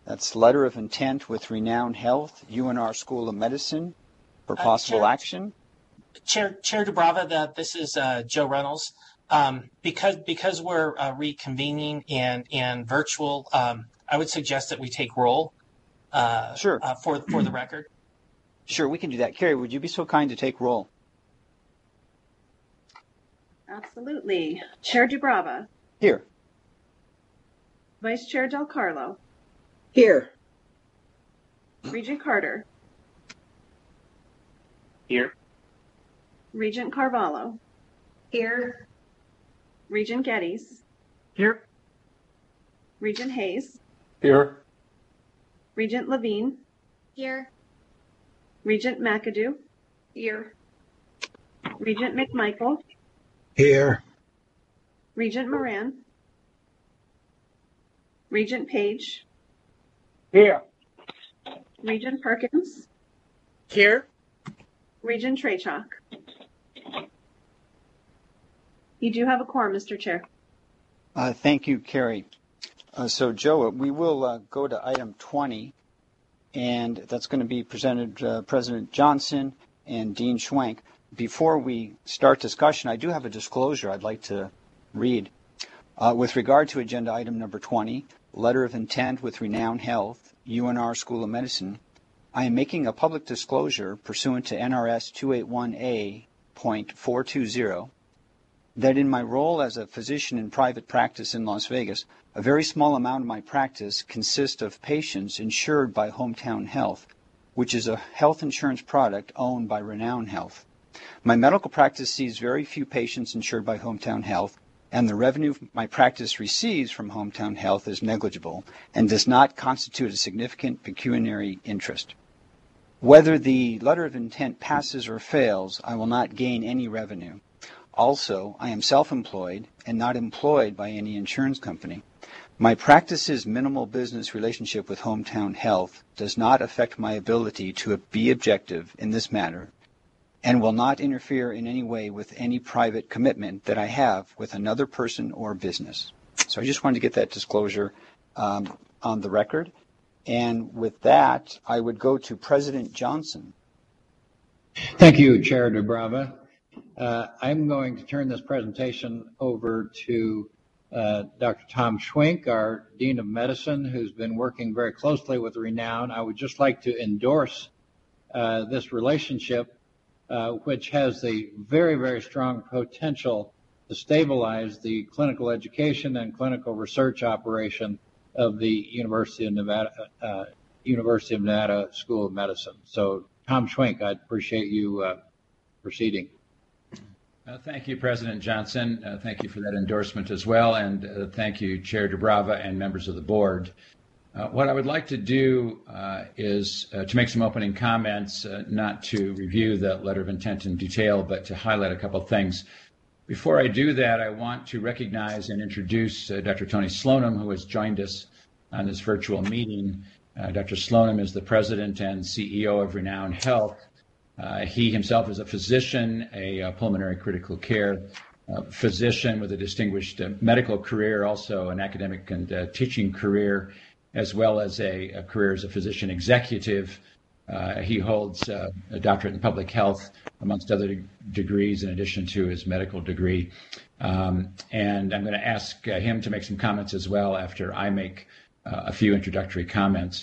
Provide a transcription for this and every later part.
That's letter of intent with Renown Health, UNR School of Medicine, for possible action. Chair Dubrava, this is Joe Reynolds. Because we're reconvening and virtual, I would suggest that we take roll Sure. For the record. Sure, we can do that. Carrie, would you be so kind to take roll? Absolutely. Chair Dubrava. Here. Vice Chair Del Carlo. Here. Regent Carter. Here. Regent Carvalho. Here. Regent Geddes. Here. Regent Hayes. Here. Regent Levine. Here. Regent McAdoo. Here. Regent McMichael. Here. Regent Moran. Regent Page. Here. Regent Perkins. Here. Regent Trachok. You do have a quorum, Mr. Chair. Thank you, Carrie. So, Joe, we will go to item 20, and that's going to be presented President Johnson and Dean Schwenk. Before we start discussion, I do have a disclosure I'd like to read. With regard to agenda item number 20, letter of intent with Renown Health, UNR School of Medicine, I am making a public disclosure pursuant to NRS 281A.420 that in my role as a physician in private practice in Las Vegas, a very small amount of my practice consists of patients insured by Hometown Health, which is a health insurance product owned by Renown Health. My medical practice sees very few patients insured by Hometown Health, and the revenue my practice receives from Hometown Health is negligible and does not constitute a significant pecuniary interest. Whether the letter of intent passes or fails, I will not gain any revenue. Also, I am self-employed and not employed by any insurance company. My practice's minimal business relationship with Hometown Health does not affect my ability to be objective in this matter and will not interfere in any way with any private commitment that I have with another person or business. So I just wanted to get that disclosure on the record. And with that, I would go to President Johnson. Thank you, Chair Dubrava. I'm going to turn this presentation over to Dr. Tom Schwenk, our Dean of Medicine, who's been working very closely with Renown. I would just like to endorse this relationship, which has the very, very strong potential to stabilize the clinical education and clinical research operation of the University of Nevada School of Medicine. So, Tom Schwenk, I'd appreciate you proceeding. Thank you, President Johnson. Thank you for that endorsement as well, and thank you, Chair Dubrava and members of the board. What I would like to do is to make some opening comments, not to review the letter of intent in detail, but to highlight a couple of things. Before I do that, I want to recognize and introduce Dr. Tony Slonim, who has joined us on this virtual meeting. Dr. Slonim is the president and CEO of Renown Health. He himself is a physician, a pulmonary critical care physician with a distinguished medical career, also an academic and teaching career, as well as a career as a physician executive. He holds a doctorate in public health, amongst other degrees, in addition to his medical degree. And I'm going to ask him to make some comments as well after I make a few introductory comments.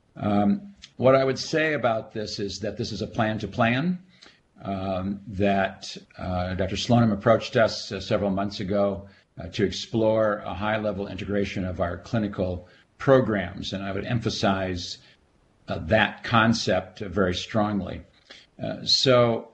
What I would say about this is that this is a plan to plan, that Dr. Slonim approached us several months ago to explore a high-level integration of our clinical programs, and I would emphasize that concept very strongly. So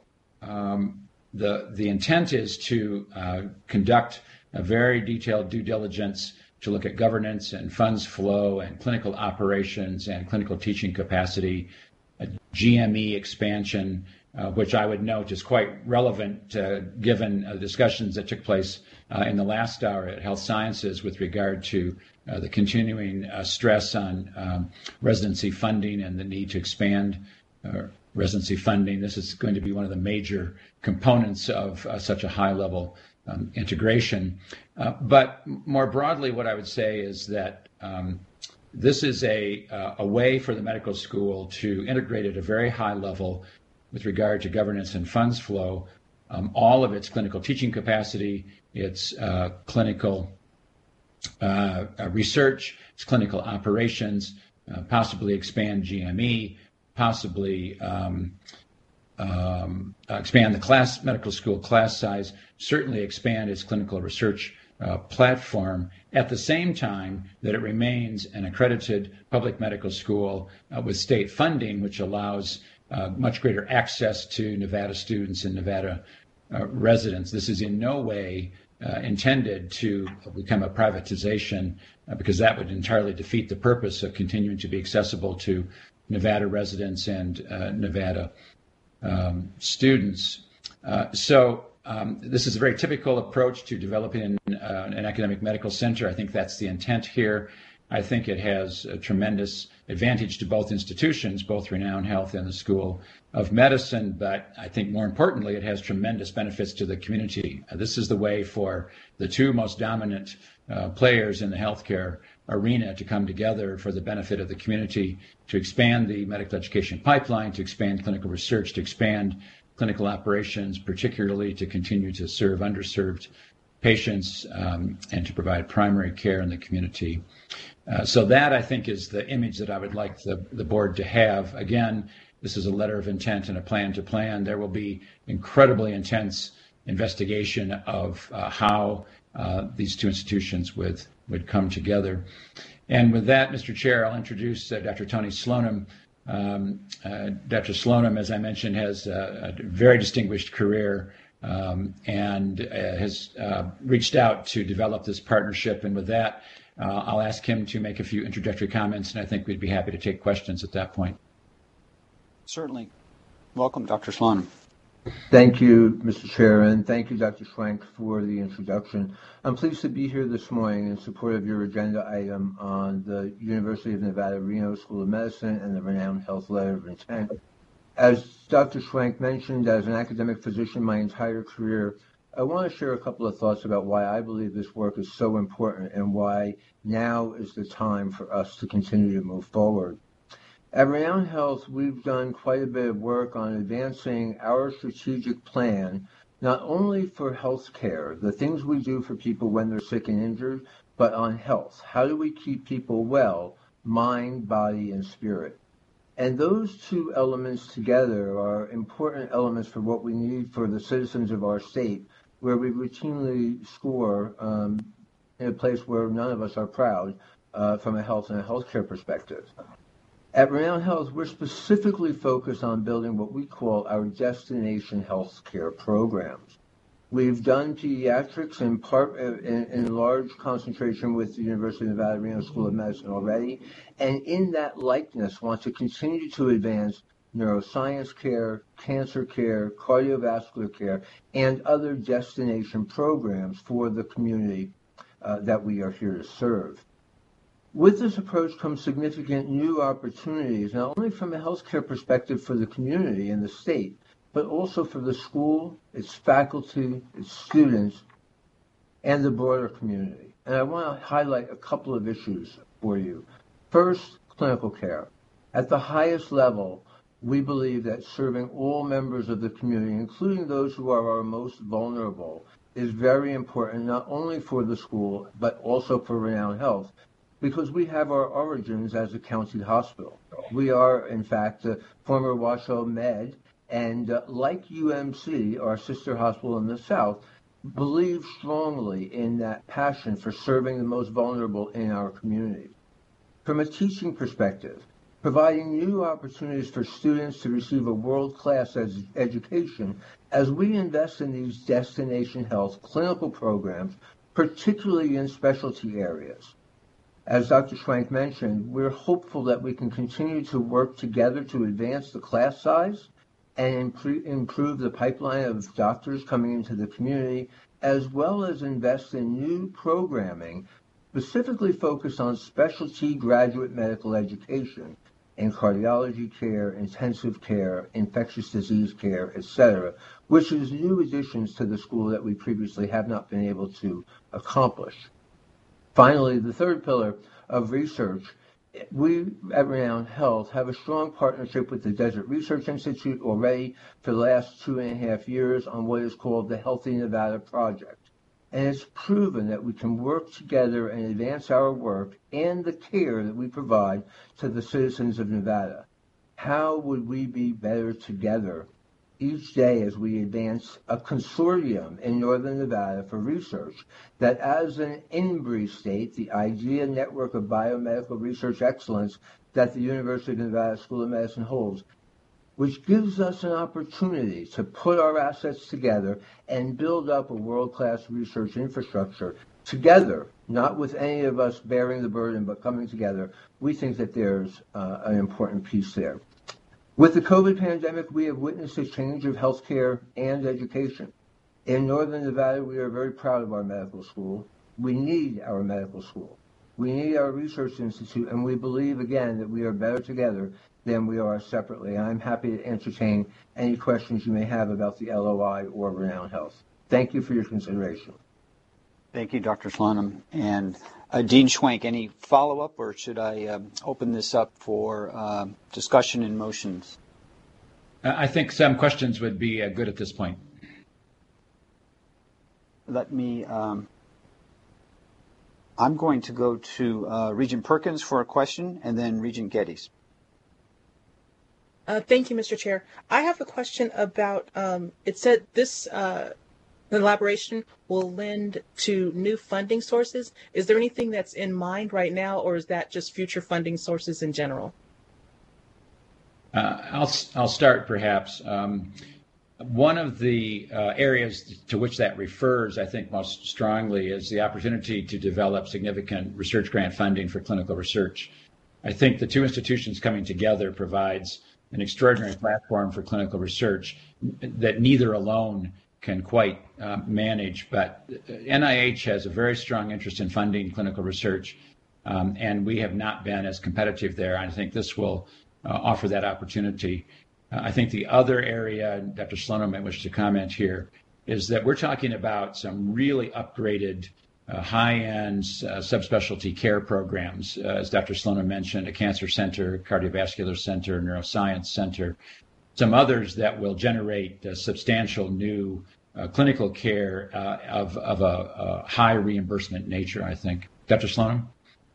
the intent is to conduct a very detailed due diligence to look at governance and funds flow and clinical operations and clinical teaching capacity, GME expansion, which I would note is quite relevant given discussions that took place in the last hour at Health Sciences with regard to the continuing stress on residency funding and the need to expand residency funding. This is going to be one of the major components of such a high-level integration. But more broadly, what I would say is that This is a way for the medical school to integrate at a very high level with regard to governance and funds flow, all of its clinical teaching capacity, its clinical research, its clinical operations, possibly expand GME, possibly expand the medical school class size, certainly expand its clinical research platform, at the same time that it remains an accredited public medical school with state funding, which allows much greater access to Nevada students and Nevada residents. This is in no way intended to become a privatization, because that would entirely defeat the purpose of continuing to be accessible to Nevada residents and Nevada students. So this is a very typical approach to developing an academic medical center. I think that's the intent here. I think it has a tremendous advantage to both institutions, both Renown Health and the School of Medicine, but I think more importantly, it has tremendous benefits to the community. This is the way for the two most dominant players in the healthcare arena to come together for the benefit of the community, to expand the medical education pipeline, to expand clinical research, to expand clinical operations, particularly to continue to serve underserved patients and to provide primary care in the community. So that, I think, is the image that I would like the board to have. Again, this is a letter of intent and a plan to plan. There will be incredibly intense investigation of how these two institutions would come together. And with that, Mr. Chair, I'll introduce Dr. Tony Slonim. Dr. Slonim, as I mentioned, has a very distinguished career and has reached out to develop this partnership. And with that, I'll ask him to make a few introductory comments, and I think we'd be happy to take questions at that point. Certainly. Welcome, Dr. Slonim. Thank you, Mr. Chair, and thank you, Dr. Schwenk, for the introduction. I'm pleased to be here this morning in support of your agenda item on the University of Nevada, Reno School of Medicine and the Renown Health Letter of Intent. As Dr. Schwenk mentioned, as an academic physician my entire career, I want to share a couple of thoughts about why I believe this work is so important and why now is the time for us to continue to move forward. At Renown Health, we've done quite a bit of work on advancing our strategic plan, not only for health care, the things we do for people when they're sick and injured, but on health. How do we keep people well, mind, body, and spirit? And those two elements together are important elements for what we need for the citizens of our state, where we routinely score in a place where none of us are proud from a health and a healthcare perspective. At Renown Health, we're specifically focused on building what we call our destination healthcare programs. We've done pediatrics in large concentration with the University of Nevada, Reno School of Medicine already, and in that likeness want to continue to advance neuroscience care, cancer care, cardiovascular care, and other destination programs for the community that we are here to serve. With this approach comes significant new opportunities, not only from a healthcare perspective for the community and the state, but also for the school, its faculty, its students, and the broader community. And I want to highlight a couple of issues for you. First, clinical care. At the highest level, we believe that serving all members of the community, including those who are our most vulnerable, is very important, not only for the school, but also for Renown Health, because we have our origins as a county hospital. We are, in fact, the former Washoe Med, and like UMC, our sister hospital in the South, believe strongly in that passion for serving the most vulnerable in our community. From a teaching perspective, providing new opportunities for students to receive a world-class education as we invest in these destination health clinical programs, particularly in specialty areas. As Dr. Schwenk mentioned, we're hopeful that we can continue to work together to advance the class size and improve the pipeline of doctors coming into the community, as well as invest in new programming specifically focused on specialty graduate medical education in cardiology care, intensive care, infectious disease care, etc., which is new additions to the school that we previously have not been able to accomplish. Finally, the third pillar of research we at Renown Health have a strong partnership with the Desert Research Institute already for the last 2.5 years on what is called the Healthy Nevada Project. And it's proven that we can work together and advance our work and the care that we provide to the citizens of Nevada. How would we be better together each day as we advance a consortium in Northern Nevada for research that, as an INBRE state, the IDEA Network of Biomedical Research Excellence that the University of Nevada School of Medicine holds, which gives us an opportunity to put our assets together and build up a world-class research infrastructure together, not with any of us bearing the burden, but coming together. We think that there's an important piece there. With the COVID pandemic, we have witnessed a change of healthcare and education. In Northern Nevada, we are very proud of our medical school. We need our medical school. We need our research institute, and we believe, again, that we are better together than we are separately. I'm happy to entertain any questions you may have about the LOI or Renown Health. Thank you for your consideration. Thank you, Dr. Slonim. And Dean Schwenk, any follow-up, or should I open this up for discussion and motions? I think some questions would be good at this point. Let me, I'm going to go to Regent Perkins for a question, and then Regent Geddes. Thank you, Mr. Chair. I have a question about, it said this collaboration will lend to new funding sources. Is there anything that's in mind right now, or is that just future funding sources in general? I'll start perhaps. One of the areas to which that refers, I think most strongly, is the opportunity to develop significant research grant funding for clinical research. I think the two institutions coming together provides an extraordinary platform for clinical research that neither alone can quite manage, but NIH has a very strong interest in funding clinical research, and we have not been as competitive there. I think this will offer that opportunity. I think the other area, Dr. Slonim might wish to comment here, is that we're talking about some really upgraded high-end subspecialty care programs, as Dr. Slonim mentioned, a cancer center, cardiovascular center, neuroscience center, some others that will generate substantial new clinical care of a high reimbursement nature, I think. Dr. Slonim?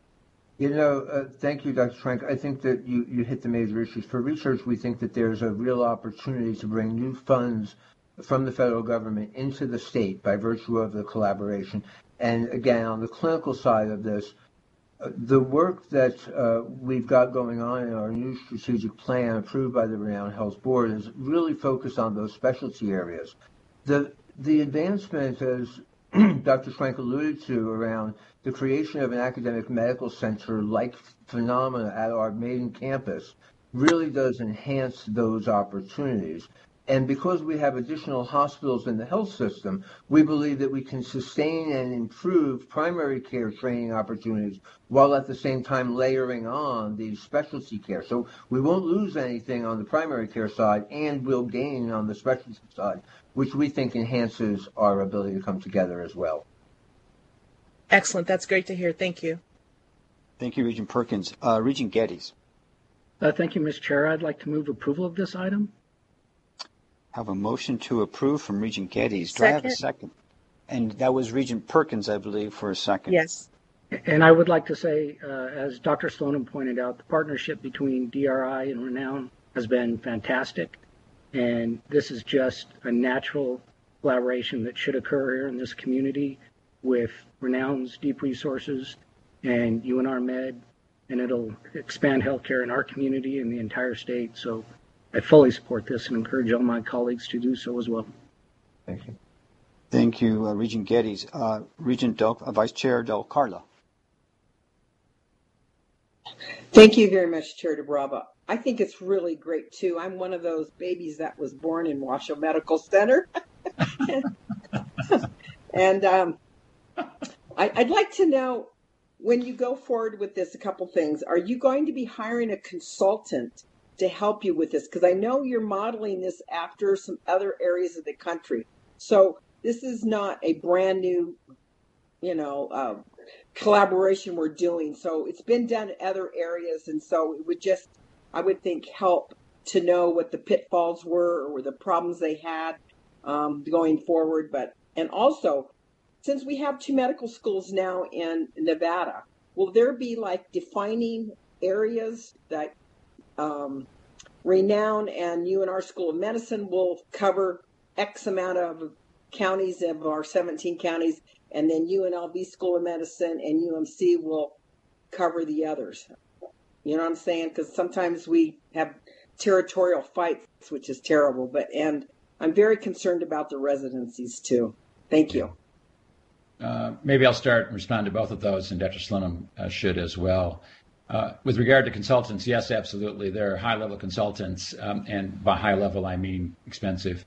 Thank you, Dr. Schwenk. I think that you hit the major issues. For research, we think that there's a real opportunity to bring new funds from the federal government into the state by virtue of the collaboration. And again, on the clinical side of this, the work that we've got going on in our new strategic plan approved by the Renown Health Board is really focused on those specialty areas. The advancement, as Dr. Schwenk alluded to, around the creation of an academic medical center-like phenomena at our main campus really does enhance those opportunities. And because we have additional hospitals in the health system, we believe that we can sustain and improve primary care training opportunities while at the same time layering on the specialty care. So we won't lose anything on the primary care side, and we'll gain on the specialty side, which we think enhances our ability to come together as well. Excellent. That's great to hear. Thank you. Thank you, Regent Perkins. Regent Geddes. Thank you, Mr. Chair. I'd like to move approval of this item. Have a motion to approve from Regent Geddes. Do I have a second? And that was Regent Perkins, I believe, for a second. Yes. And I would like to say, as Dr. Slonim pointed out, the partnership between DRI and Renown has been fantastic. And this is just a natural collaboration that should occur here in this community with Renown's deep resources and UNR Med, and it'll expand healthcare in our community and the entire state. So I fully support this and encourage all my colleagues to do so as well. Thank you. Thank you, Regent Geddes. Vice Chair Del Carlo. Thank you very much, Chair DeBrava. I think it's really great, too. I'm one of those babies that was born in Washoe Medical Center. And I'd like to know, when you go forward with this, a couple things. Are you going to be hiring a consultant to help you with this? Because I know you're modeling this after some other areas of the country. So this is not a brand new, collaboration we're doing. So it's been done in other areas, and so it would just, I would think, help to know what the pitfalls were or the problems they had going forward. And also, since we have 2 medical schools now in Nevada, will there be like defining areas that Renown and UNR School of Medicine will cover X amount of counties of our 17 counties, and then UNLV School of Medicine and UMC will cover the others? You know what I'm saying? Because sometimes we have territorial fights, which is terrible. And I'm very concerned about the residencies too. Thank you. Maybe I'll start and respond to both of those, and Dr. Slonim should as well. With regard to consultants, yes, absolutely. There are high-level consultants, and by high level, I mean expensive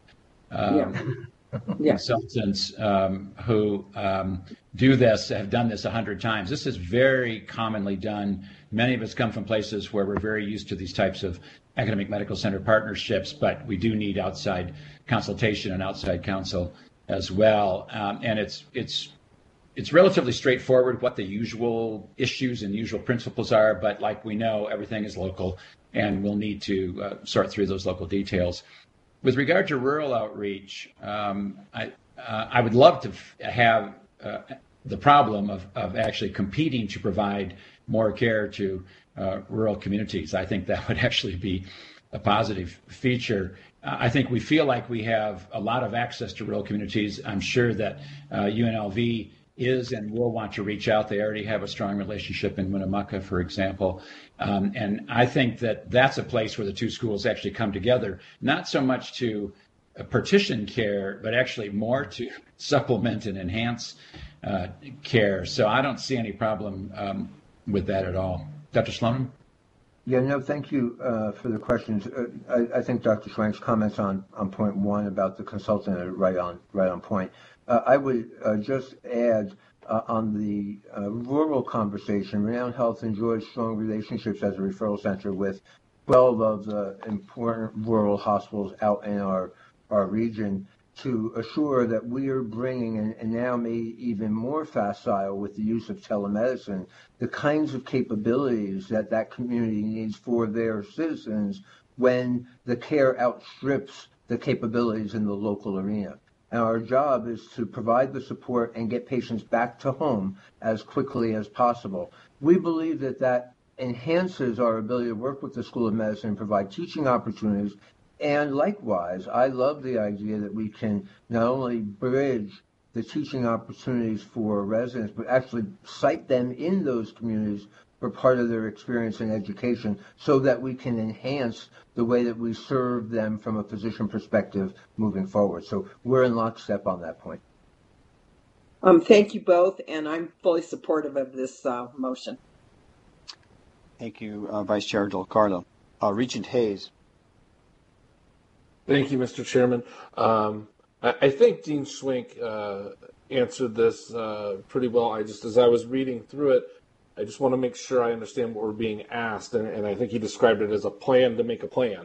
consultants who do this, have done this 100 times. This is very commonly done. Many of us come from places where we're very used to these types of academic medical center partnerships, but we do need outside consultation and outside counsel as well. And it's relatively straightforward what the usual issues and usual principles are, but like we know, everything is local, and we'll need to sort through those local details. With regard to rural outreach, I would love to have the problem of actually competing to provide more care to rural communities. I think that would actually be a positive feature. I think we feel like we have a lot of access to rural communities. I'm sure that UNLV is and will want to reach out. They already have a strong relationship in Winnemucca, for example. And I think that that's a place where the 2 schools actually come together, not so much to partition care, but actually more to supplement and enhance care. So I don't see any problem with that at all. Dr. Slonim? Yeah, no, thank you for the questions. I think Dr. Schwenk's comments on point 1 about the consultant are right on point. I would just add on the rural conversation, Renown Health enjoys strong relationships as a referral center with 12 of the important rural hospitals out in our region to assure that we are bringing, and now made even more facile with the use of telemedicine, the kinds of capabilities that community needs for their citizens when the care outstrips the capabilities in the local arena. And our job is to provide the support and get patients back to home as quickly as possible. We believe that enhances our ability to work with the School of Medicine and provide teaching opportunities. And likewise, I love the idea that we can not only bridge the teaching opportunities for residents, but actually cite them in those communities for part of their experience and education so that we can enhance the way that we serve them from a physician perspective moving forward. So we're in lockstep on that point. Thank you both, and I'm fully supportive of this motion. Thank you, Vice Chair Del Carlo. Regent Hayes. Thank you, Mr. Chairman. I think Dean Schwenk answered this pretty well. As I was reading through it, I just want to make sure I understand what we're being asked, and I think he described it as a plan to make a plan.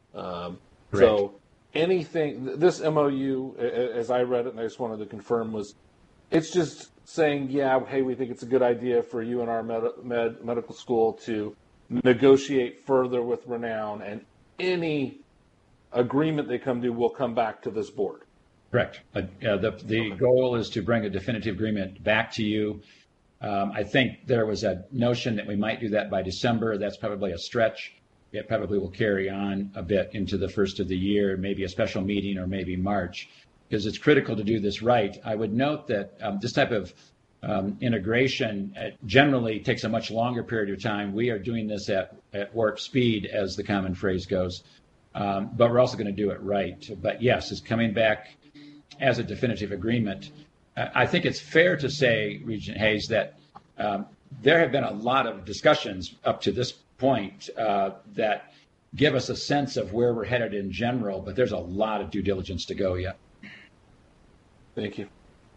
So anything, this MOU, as I read it, and I just wanted to confirm, it's just saying, yeah, hey, we think it's a good idea for UNR Medical School to negotiate further with Renown, and any agreement they come to will come back to this board. Correct. The goal is to bring a definitive agreement back to you. I think there was a notion that we might do that by December. That's probably a stretch. It probably will carry on a bit into the first of the year, maybe a special meeting or maybe March, because it's critical to do this right. I would note that this type of integration generally takes a much longer period of time. We are doing this at warp speed, as the common phrase goes, but we're also going to do it right. But yes, it's coming back as a definitive agreement. I think it's fair to say, Regent Hayes, that there have been a lot of discussions up to this point that give us a sense of where we're headed in general, but there's a lot of due diligence to go yet. Thank you.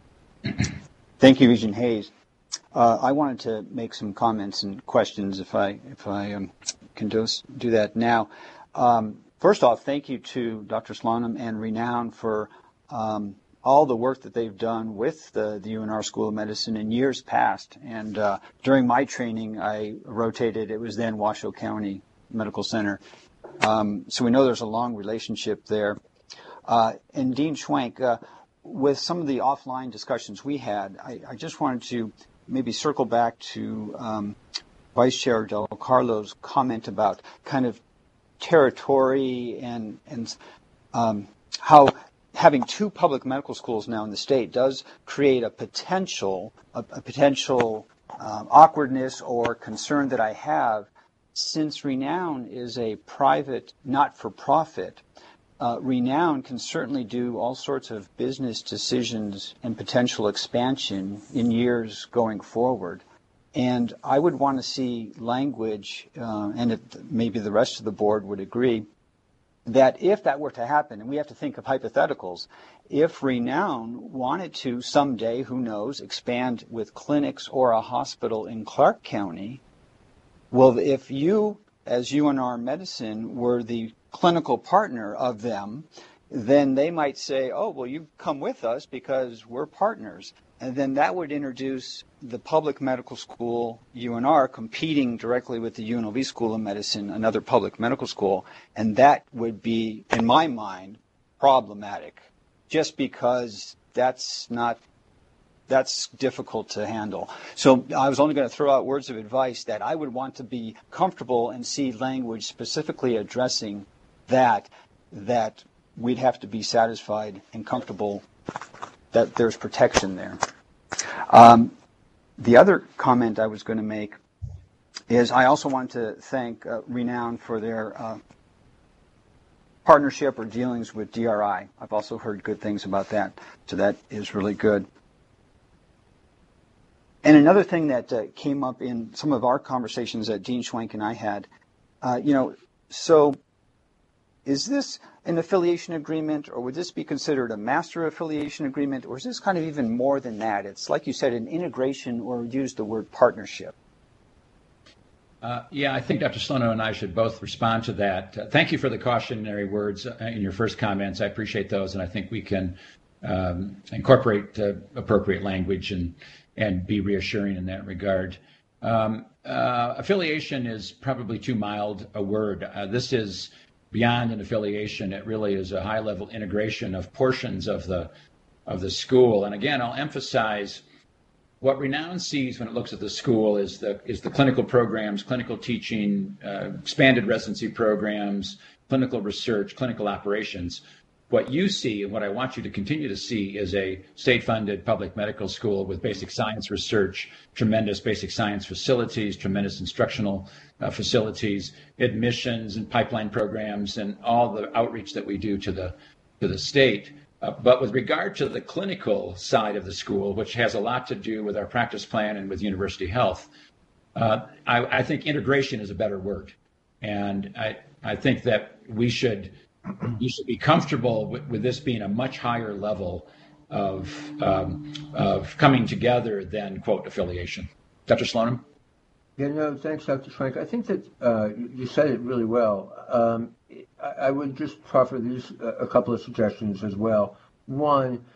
Thank you, Regent Hayes. I wanted to make some comments and questions if I can do that now. First off, thank you to Dr. Slonim and Renown for all the work that they've done with the UNR School of Medicine in years past. And during my training, I rotated. It was then Washoe County Medical Center. So we know there's a long relationship there. And Dean Schwenk, with some of the offline discussions we had, I just wanted to maybe circle back to Vice Chair Del Carlo's comment about kind of territory and how having two public medical schools now in the state does create a potential awkwardness or concern that I have, since Renown is a private, not-for-profit. Renown can certainly do all sorts of business decisions and potential expansion in years going forward. And I would want to see language, and maybe the rest of the board would agree, that if that were to happen, and we have to think of hypotheticals, if Renown wanted to someday, who knows, expand with clinics or a hospital in Clark County, well, if you, as UNR Medicine, were the clinical partner of them, then they might say, oh, well, you come with us because we're partners. And then that would introduce the public medical school, UNR, competing directly with the UNLV School of Medicine, another public medical school. And that would be, in my mind, problematic, just because that's difficult to handle. So I was only going to throw out words of advice that I would want to be comfortable and see language specifically addressing that we'd have to be satisfied and comfortable that there's protection there. The other comment I was going to make is I also want to thank Renown for their partnership or dealings with DRI. I've also heard good things about that, so that is really good. And another thing that came up in some of our conversations that Dean Schwenk and I had, so is this an affiliation agreement, or would this be considered a master affiliation agreement, or is this kind of even more than that? It's like you said, an integration, or use the word partnership. I think Dr. Slono and I should both respond to that. Thank you for the cautionary words in your first comments. I appreciate those, and I think we can incorporate appropriate language and be reassuring in that regard. Affiliation is probably too mild a word. This is beyond an affiliation. It really is a high-level integration of portions of the school. And again, I'll emphasize what Renown sees when it looks at the school is the clinical programs, clinical teaching, expanded residency programs, clinical research, clinical operations. What you see, and what I want you to continue to see, is a state-funded public medical school with basic science research, tremendous basic science facilities, tremendous instructional facilities, admissions and pipeline programs, and all the outreach that we do to the state. But with regard to the clinical side of the school, which has a lot to do with our practice plan and with university health, I think integration is a better word. And I think that you should be comfortable with this being a much higher level of coming together than, quote, affiliation. Dr. Slonim? Yeah, no, thanks, Dr. Schwenk. I think that you said it really well. I would just proffer a couple of suggestions as well. One,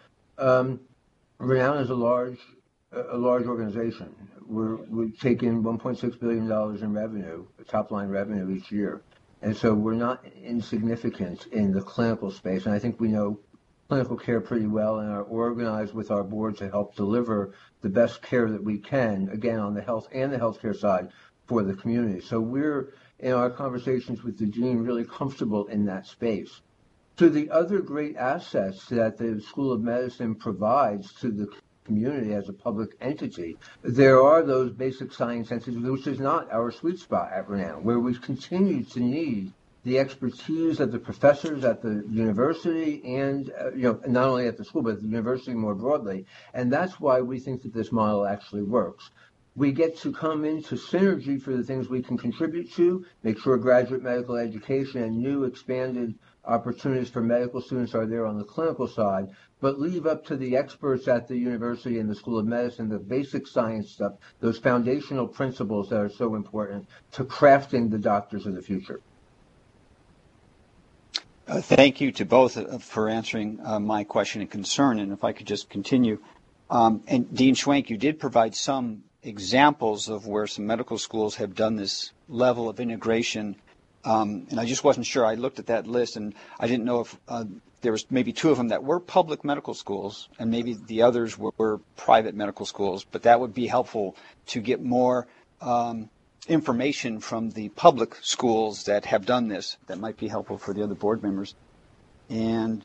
Renown is a large organization. We take in $1.6 billion in revenue, top line revenue each year. And so we're not insignificant in the clinical space. And I think we know clinical care pretty well and are organized with our board to help deliver the best care that we can, again, on the health and the healthcare side for the community. So we're, in our conversations with the dean, really comfortable in that space. To the other great assets that the School of Medicine provides to the community as a public entity, there are those basic science entities, which is not our sweet spot at Renown, where we continue to need the expertise of the professors at the university and, not only at the school, but at the university more broadly. And that's why we think that this model actually works. We get to come into synergy for the things we can contribute to, make sure graduate medical education and new expanded opportunities for medical students are there on the clinical side, but leave up to the experts at the university and the School of Medicine, the basic science stuff, those foundational principles that are so important to crafting the doctors of the future. Thank you to both for answering my question and concern. And if I could just continue. And Dean Schwenk, you did provide some examples of where some medical schools have done this level of integration. And I just wasn't sure. I looked at that list and I didn't know if there was maybe two of them that were public medical schools and maybe the others were private medical schools. But that would be helpful to get more information from the public schools that have done this. That might be helpful for the other board members. And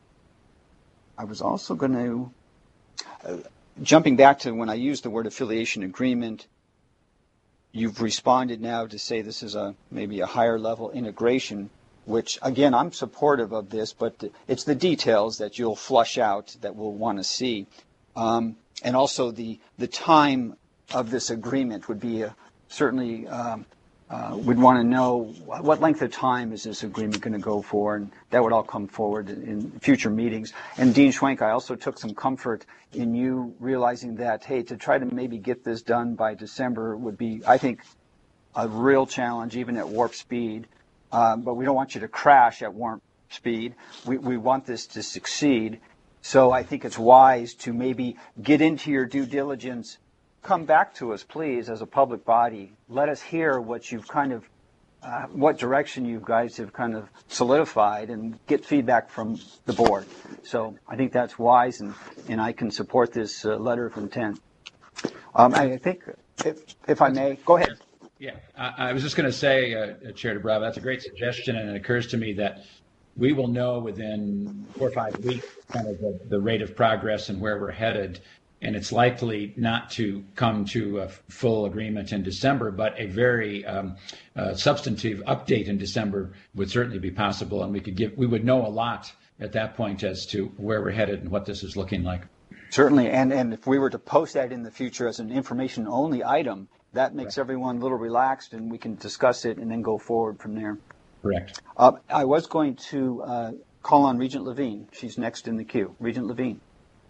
I was also going to, jumping back to when I used the word affiliation agreement, you've responded now to say this is maybe a higher level integration, which again, I'm supportive of this, but it's the details that you'll flush out that we'll want to see. And also the time of this agreement would be certainly we'd want to know what length of time is this agreement going to go for, and that would all come forward in future meetings. And Dean Schwenk, I also took some comfort in you realizing that, hey, to try to maybe get this done by December would be, I think, a real challenge, even at warp speed. But we don't want you to crash at warp speed. We want this to succeed. So I think it's wise to maybe get into your due diligence. Come back to us, please, as a public body. Let us hear what you've kind of, what direction you guys have kind of solidified and get feedback from the board. So I think that's wise, and I can support this letter of intent. I think, if I may, go ahead. Yeah, I was just going to say, Chair DeBrava, that's a great suggestion, and it occurs to me that we will know within 4 or 5 weeks kind of the rate of progress and where we're headed. And it's likely not to come to a full agreement in December, but a very substantive update in December would certainly be possible, and we would know a lot at that point as to where we're headed and what this is looking like. Certainly, and if we were to post that in the future as an information-only item, that makes everyone a little relaxed, and we can discuss it and then go forward from there. Correct. I was going to call on Regent Levine. She's next in the queue. Regent Levine.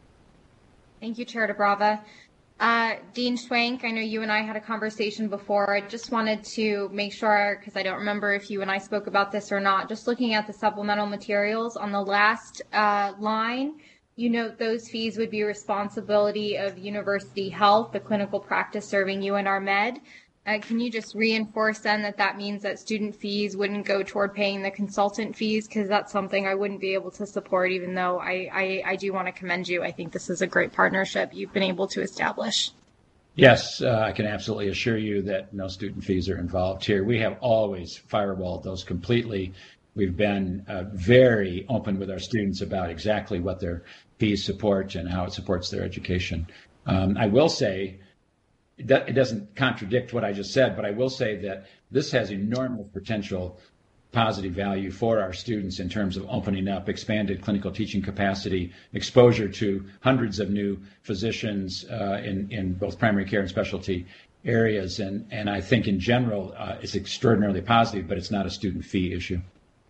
Thank you, Chair DeBrava. Dean Schwenk, I know you and I had a conversation before. I just wanted to make sure, because I don't remember if you and I spoke about this or not, just looking at the supplemental materials on the last line, you note those fees would be responsibility of University Health, the clinical practice serving UNR Med. Can you just reinforce then that means that student fees wouldn't go toward paying the consultant fees? Because that's something I wouldn't be able to support, even though I do want to commend you. I think this is a great partnership you've been able to establish. Yes, I can absolutely assure you that no student fees are involved here. We have always firewalled those completely. We've been very open with our students about exactly what their fees support and how it supports their education. I will say, it doesn't contradict what I just said, but I will say that this has enormous potential positive value for our students in terms of opening up expanded clinical teaching capacity, exposure to hundreds of new physicians in both primary care and specialty areas. And I think in general, it's extraordinarily positive, but it's not a student fee issue.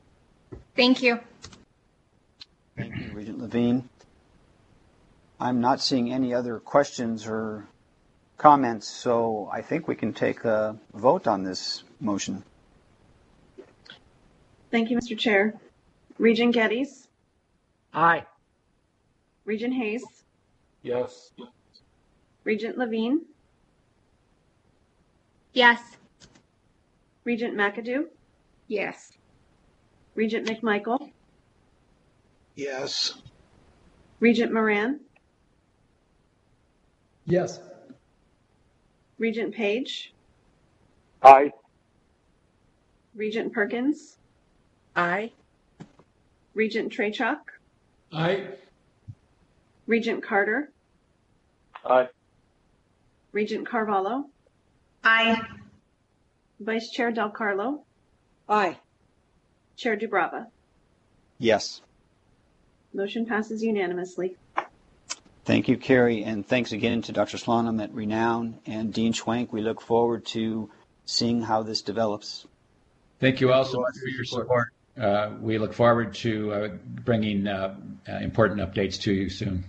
Thank you. Thank you, Regent Levine. I'm not seeing any other questions or comments, so I think we can take a vote on this motion. Thank you, Mr. Chair. Regent Geddes? Aye. Regent Hayes? Yes. Regent Levine? Yes. Regent McAdoo? Yes. Regent McMichael? Yes. Regent Moran? Yes. Regent Page? Aye. Regent Perkins? Aye. Regent Trachuk? Aye. Regent Carter? Aye. Regent Carvalho? Aye. Vice Chair Del Carlo? Aye. Chair DeBrava? Yes. Motion passes unanimously. Thank you, Carrie, and thanks again to Dr. Slonim at Renown and Dean Schwenk. We look forward to seeing how this develops. Thank you all so much for your support. We look forward to bringing important updates to you soon.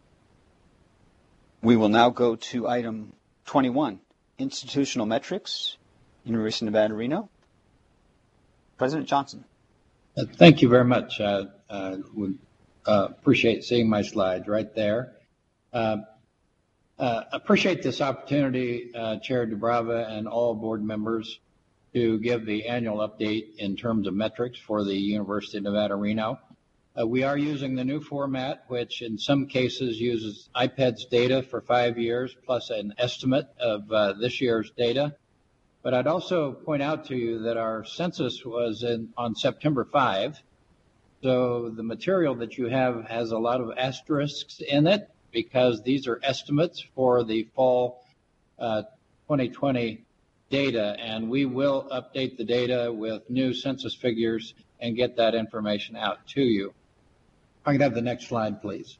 We will now go to item 21, institutional metrics, University of Nevada, Reno. President Johnson. Thank you very much. Would appreciate seeing my slides right there. Appreciate this opportunity, Chair DuBrava and all board members, to give the annual update in terms of metrics for the University of Nevada, Reno. We are using the new format, which in some cases uses IPED's data for 5 years plus an estimate of this year's data. But I'd also point out to you that our census was on September 5. So the material that you have has a lot of asterisks in it because these are estimates for the fall 2020 data, and we will update the data with new census figures and get that information out to you. I can have the next slide, please.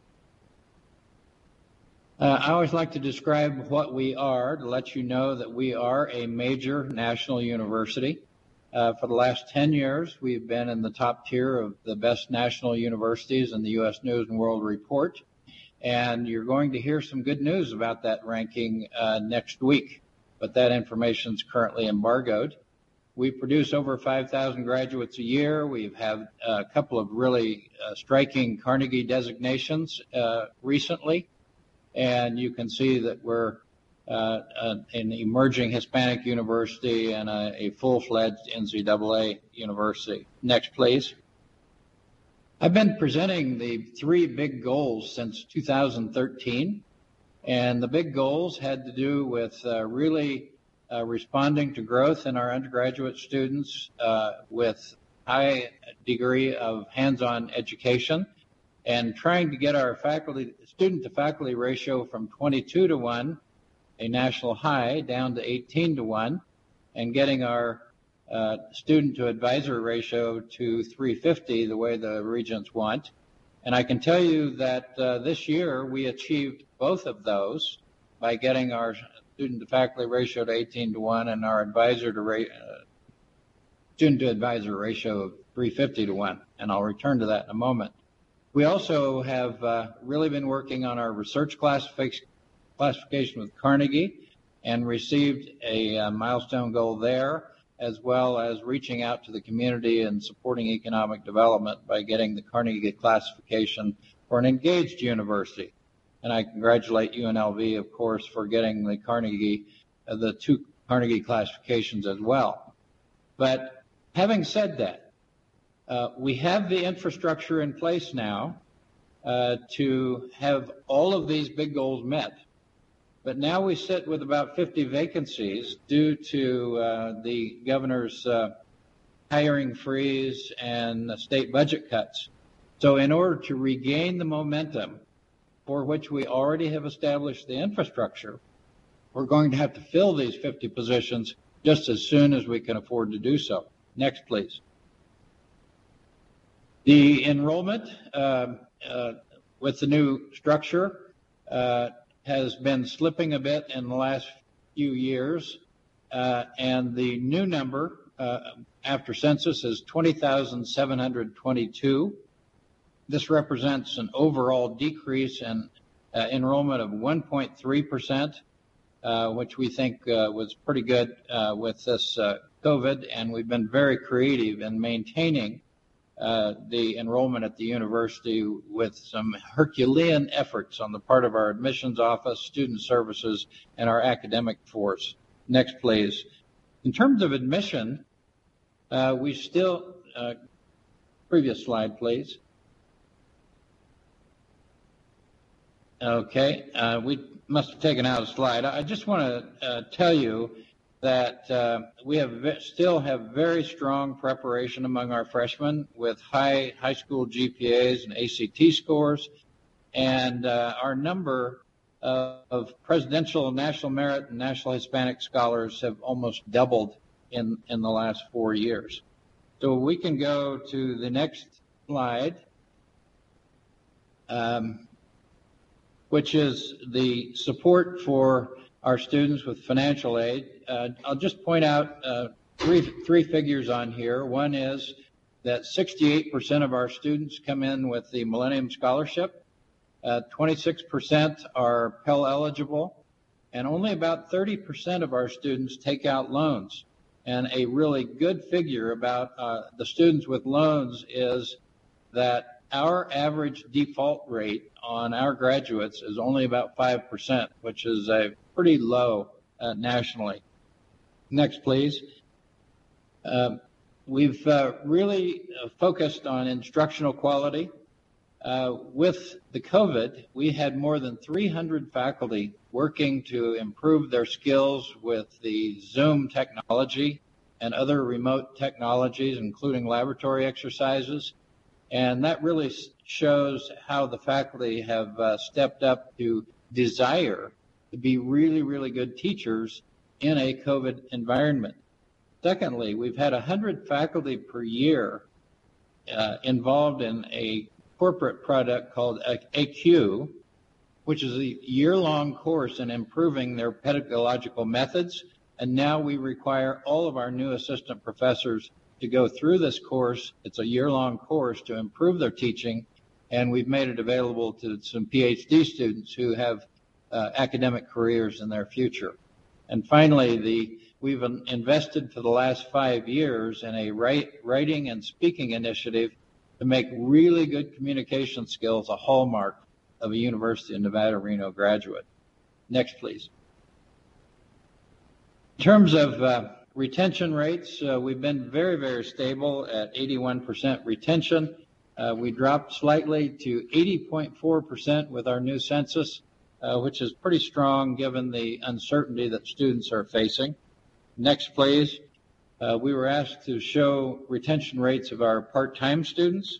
I always like to describe what we are to let you know that we are a major national university. For the last 10 years, we've been in the top tier of the best national universities in the U.S. News and World Report. And you're going to hear some good news about that ranking next week, but that information is currently embargoed. We produce over 5,000 graduates a year. We've had a couple of really striking Carnegie designations recently, and you can see that we're an emerging Hispanic university and a full-fledged NCAA university. Next, please. I've been presenting the 3 big goals since 2013, and the big goals had to do with really responding to growth in our undergraduate students with high degree of hands-on education and trying to get our student-to-faculty ratio from 22 to 1, a national high, down to 18 to 1, and getting our student-to-advisor ratio to 350, the way the regents want. And I can tell you that this year we achieved both of those by getting our student-to-faculty ratio to 18 to 1 and our student-to-advisor ratio of 350 to 1. And I'll return to that in a moment. We also have really been working on our research classification with Carnegie and received a milestone goal there, as well as reaching out to the community and supporting economic development by getting the Carnegie classification for an engaged university. And I congratulate UNLV, of course, for getting the the 2 Carnegie classifications as well. But having said that, we have the infrastructure in place now to have all of these big goals met. But now we sit with about 50 vacancies due to the governor's hiring freeze and state budget cuts. So in order to regain the momentum for which we already have established the infrastructure, we're going to have to fill these 50 positions just as soon as we can afford to do so. Next, please. The enrollment with the new structure has been slipping a bit in the last few years, and the new number after census is 20,722. This represents an overall decrease in enrollment of 1.3%, which we think was pretty good with this COVID, and we've been very creative in maintaining the enrollment at the university with some Herculean efforts on the part of our admissions office, student services, and our academic force. Next, please. In terms of admission, we still, previous slide, please. Okay, we must have taken out a slide. I just want to tell you that we still have very strong preparation among our freshmen with high school GPAs and ACT scores, and our number of presidential, national merit, and national Hispanic scholars have almost doubled in the last 4 years. So we can go to the next slide, which is the support for our students with financial aid. I'll just point out three figures on here. One is that 68% of our students come in with the Millennium Scholarship, 26% are Pell eligible, and only about 30% of our students take out loans. And a really good figure about the students with loans is that our average default rate on our graduates is only about 5%, which is a pretty low nationally. Next, please. We've really focused on instructional quality. With the COVID, we had more than 300 faculty working to improve their skills with the Zoom technology and other remote technologies, including laboratory exercises. And that really shows how the faculty have stepped up to desire to be really, really good teachers in a COVID environment. Secondly, we've had 100 faculty per year involved in a corporate product called AQ, which is a year-long course in improving their pedagogical methods. And now we require all of our new assistant professors to go through this course. It's a year-long course to improve their teaching, and we've made it available to some PhD students who have academic careers in their future. And finally, we've invested for the last 5 years in a writing and speaking initiative to make really good communication skills a hallmark of a University of Nevada, Reno graduate. Next, please. In terms of retention rates, we've been very, very stable at 81% retention. We dropped slightly to 80.4% with our new census, which is pretty strong given the uncertainty that students are facing. Next, please. We were asked to show retention rates of our part-time students.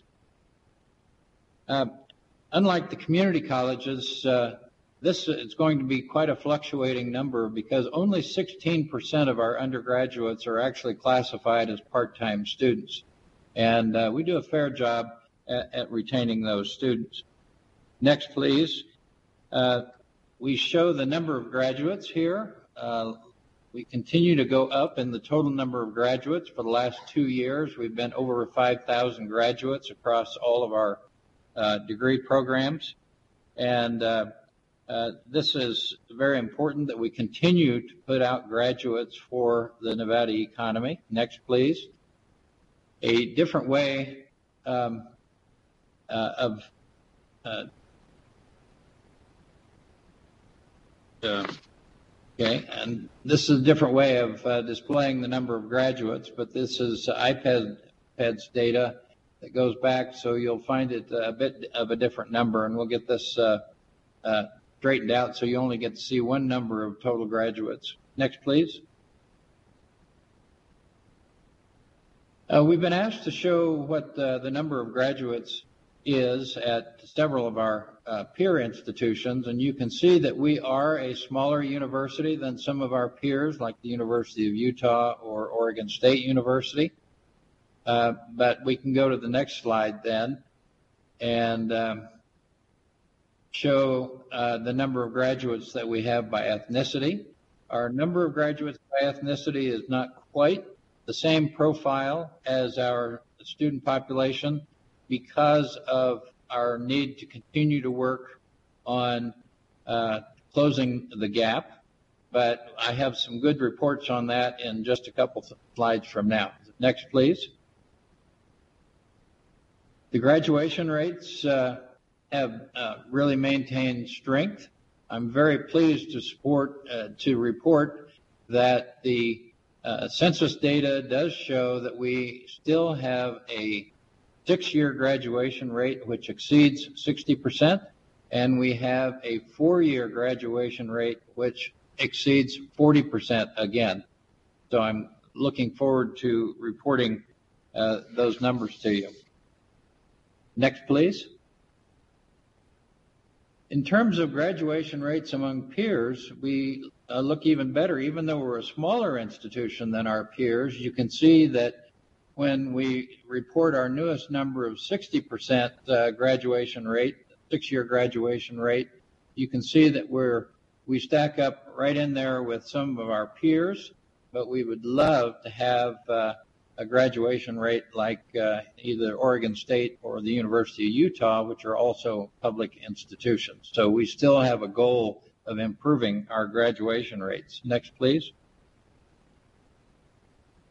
Unlike the community colleges, this is going to be quite a fluctuating number because only 16% of our undergraduates are actually classified as part-time students. And we do a fair job at retaining those students. Next, please. We show the number of graduates here. We continue to go up in the total number of graduates. For the last 2 years, we've been over 5,000 graduates across all of our degree programs. And this is very important that we continue to put out graduates for the Nevada economy. Next, please. A different way okay, and this is a different way of displaying the number of graduates, but this is iPad's data that goes back, so you'll find it a bit of a different number, and we'll get this straightened out so you only get to see one number of total graduates. Next, please. We've been asked to show what the number of graduates is at several of our peer institutions, and you can see that we are a smaller university than some of our peers, like the University of Utah or Oregon State University. But we can go to the next slide then and show the number of graduates that we have by ethnicity. Our number of graduates by ethnicity is not quite the same profile as our student population because of our need to continue to work on closing the gap. But I have some good reports on that in just a couple slides from now. Next, please. The graduation rates have really maintained strength. I'm very pleased to report that the census data does show that we still have a 6-year graduation rate which exceeds 60%, and we have a 4-year graduation rate which exceeds 40% again. So I'm looking forward to reporting those numbers to you. Next, please. In terms of graduation rates among peers, we look even better. Even though we're a smaller institution than our peers, you can see that when we report our newest number of 60% graduation rate, 6-year graduation rate, you can see that we stack up right in there with some of our peers, but we would love to have a graduation rate like either Oregon State or the University of Utah, which are also public institutions. So we still have a goal of improving our graduation rates. Next, please.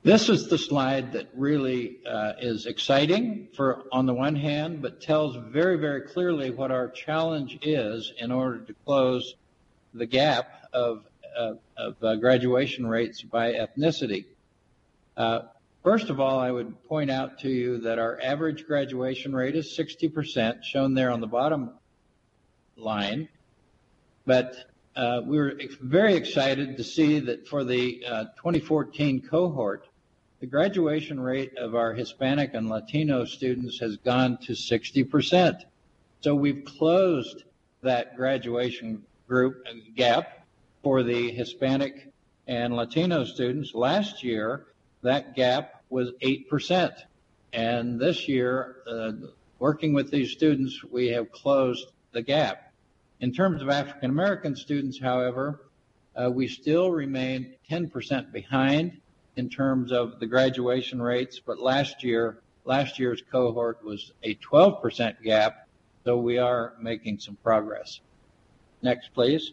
This is the slide that really is exciting on the one hand, but tells very, very clearly what our challenge is in order to close the gap of graduation rates by ethnicity. First of all, I would point out to you that our average graduation rate is 60%, shown there on the bottom line. But we were very excited to see that for the 2014 cohort, the graduation rate of our Hispanic and Latino students has gone to 60%. So we've closed that graduation group gap for the Hispanic and Latino students. Last year, that gap was 8%. And this year, working with these students, we have closed the gap. In terms of African American students, however, we still remain 10% behind in terms of the graduation rates, but last year's cohort was a 12% gap, so we are making some progress. Next, please.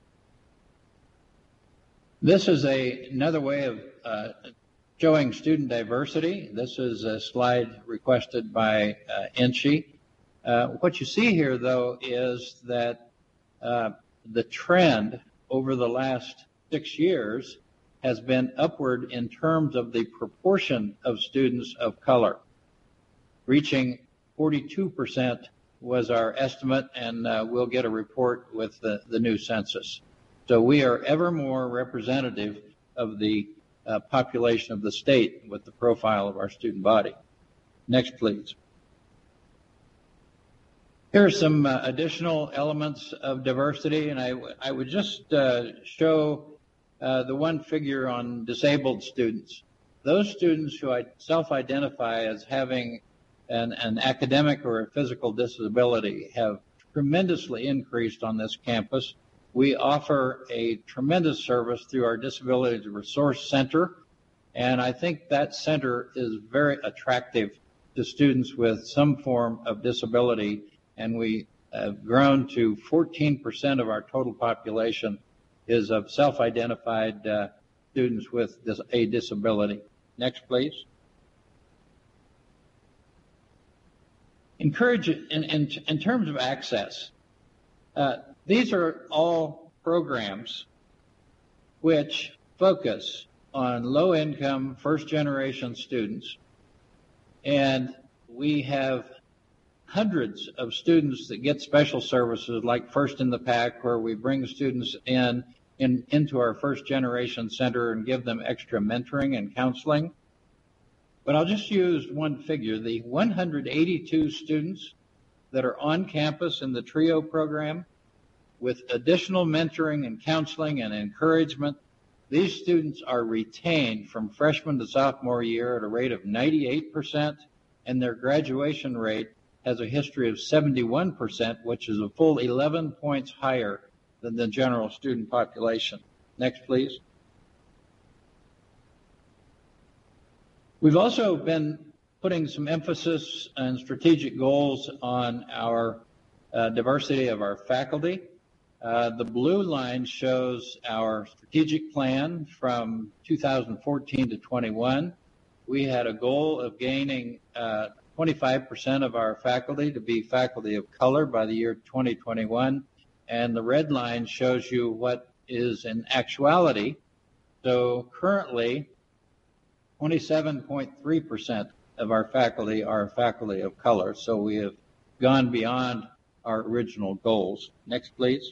This is another way of showing student diversity. This is a slide requested by INSHE. What you see here, though, is that the trend over the last 6 years has been upward in terms of the proportion of students of color. Reaching 42% was our estimate, and we'll get a report with the new census. So we are ever more representative of the population of the state with the profile of our student body. Next, please. Here are some additional elements of diversity, and I would just show the one figure on disabled students. Those students who self-identify as having an academic or a physical disability have tremendously increased on this campus. We offer a tremendous service through our Disability Resource Center, and I think that center is very attractive to students with some form of disability, and we have grown to 14% of our total population is of self-identified students with a disability. Next, please. Encourage, in terms of access, these are all programs which focus on low-income, first-generation students, and we have hundreds of students that get special services like First in the Pack, where we bring students into our first-generation center and give them extra mentoring and counseling. But I'll just use one figure. The 182 students that are on campus in the TRIO program, with additional mentoring and counseling and encouragement, these students are retained from freshman to sophomore year at a rate of 98%, and their graduation rate has a history of 71%, which is a full 11 points higher than the general student population. Next, please. We've also been putting some emphasis and strategic goals on our diversity of our faculty. The blue line shows our strategic plan from 2014 to 21. We had a goal of gaining 25% of our faculty to be faculty of color by the year 2021. And the red line shows you what is in actuality. So currently, 27.3% of our faculty are faculty of color. So we have gone beyond our original goals. Next, please.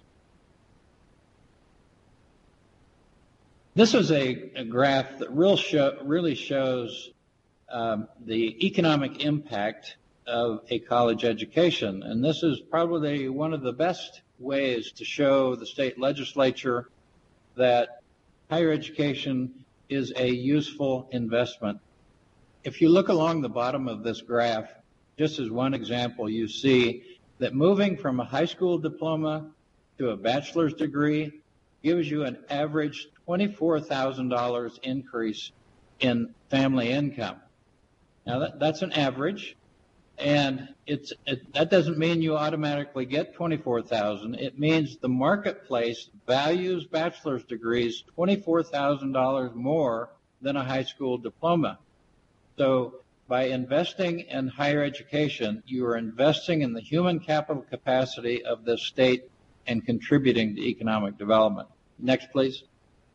This is a graph that really shows the economic impact of a college education. And this is probably one of the best ways to show the state legislature that higher education is a useful investment. If you look along the bottom of this graph, just as one example, you see that moving from a high school diploma to a bachelor's degree gives you an average $24,000 increase in family income. Now that's an average, and that doesn't mean you automatically get $24,000. It means the marketplace values bachelor's degrees $24,000 more than a high school diploma. So by investing in higher education, you are investing in the human capital capacity of this state and contributing to economic development. Next, please.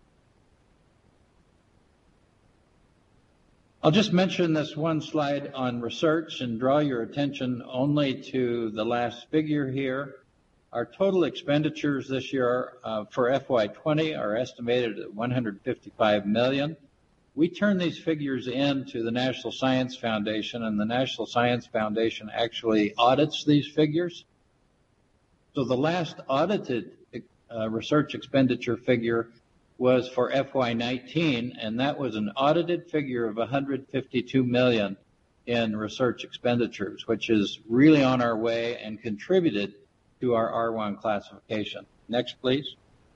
I'll just mention this one slide on research and draw your attention only to the last figure here. Our total expenditures this year for FY20 are estimated at $155 million. We turn these figures in to the National Science Foundation, and the National Science Foundation actually audits these figures. So the last audited research expenditure figure was for FY19, and that was an audited figure of $152 million in research expenditures, which is really on our way and contributed to our R1 classification. Next, please.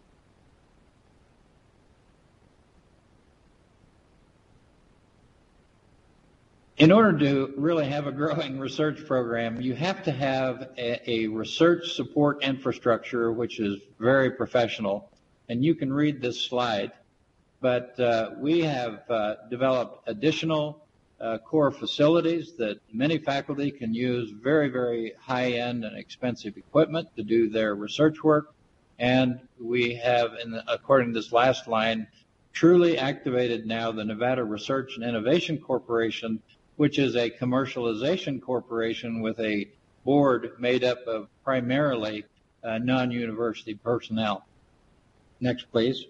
In order to really have a growing research program, you have to have a research support infrastructure which is very professional. And you can read this slide, but we have developed additional core facilities that many faculty can use very, very high-end and expensive equipment to do their research work. And we have, according to this last line, truly activated now the Nevada Research and Innovation Corporation, which is a commercialization corporation with a board made up of primarily non-university personnel. Next, please.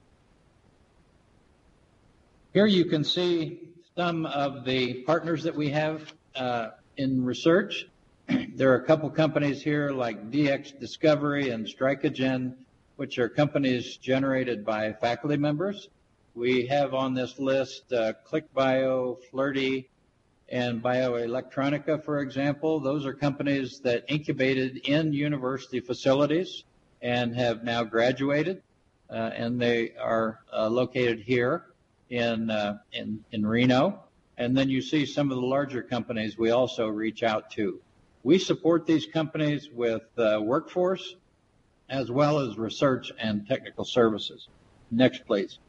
Here you can see some of the partners that we have in research. There are a couple companies here like DX Discovery and Strikeagen, which are companies generated by faculty members. We have on this list ClickBio, Flirty, and BioElectronica, for example. Those are companies that incubated in university facilities and have now graduated. And they are located here in Reno. And then you see some of the larger companies we also reach out to. We support these companies with workforce as well as research and technical services. Next, please.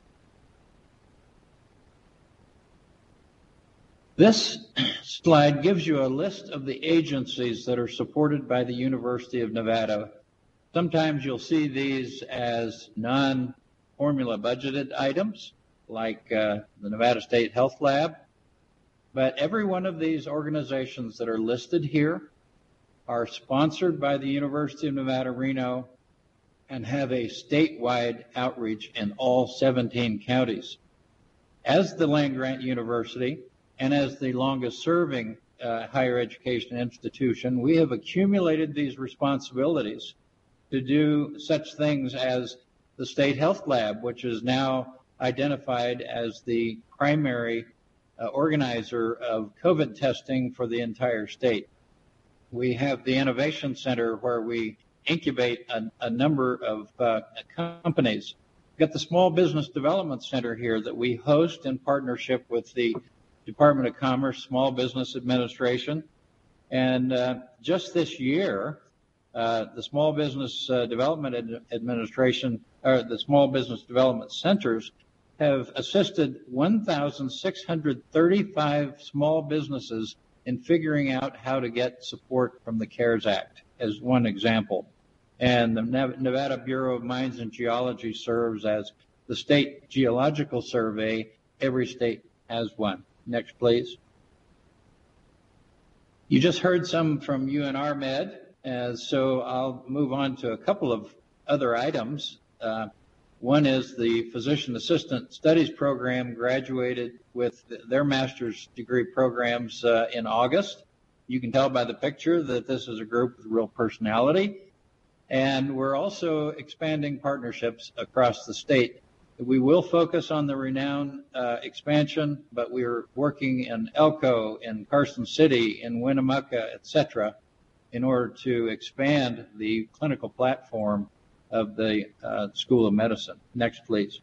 This slide gives you a list of the agencies that are supported by the University of Nevada. Sometimes you'll see these as non-formula budgeted items, like the Nevada State Health Lab. But every one of these organizations that are listed here are sponsored by the University of Nevada, Reno, and have a statewide outreach in all 17 counties. As the land-grant university and as the longest-serving higher education institution, we have accumulated these responsibilities to do such things as the State Health Lab, which is now identified as the primary organizer of COVID testing for the entire state. We have the Innovation Center where we incubate a number of companies. We've got the Small Business Development Center here that we host in partnership with the Department of Commerce Small Business Administration. And just this year, the Small Business Development Administration, or the Small Business Development Centers, have assisted 1,635 small businesses in figuring out how to get support from the CARES Act, as one example. And the Nevada Bureau of Mines and Geology serves as the state geological survey. Every state has one. Next, please. You just heard some from UNRMed. So I'll move on to a couple of other items. One is the Physician Assistant Studies Program graduated with their master's degree programs in August. You can tell by the picture that this is a group with real personality. And we're also expanding partnerships across the state. We will focus on the Renown expansion, but we're working in Elko, in Carson City, in Winnemucca, etc., in order to expand the clinical platform of the School of Medicine. Next, please.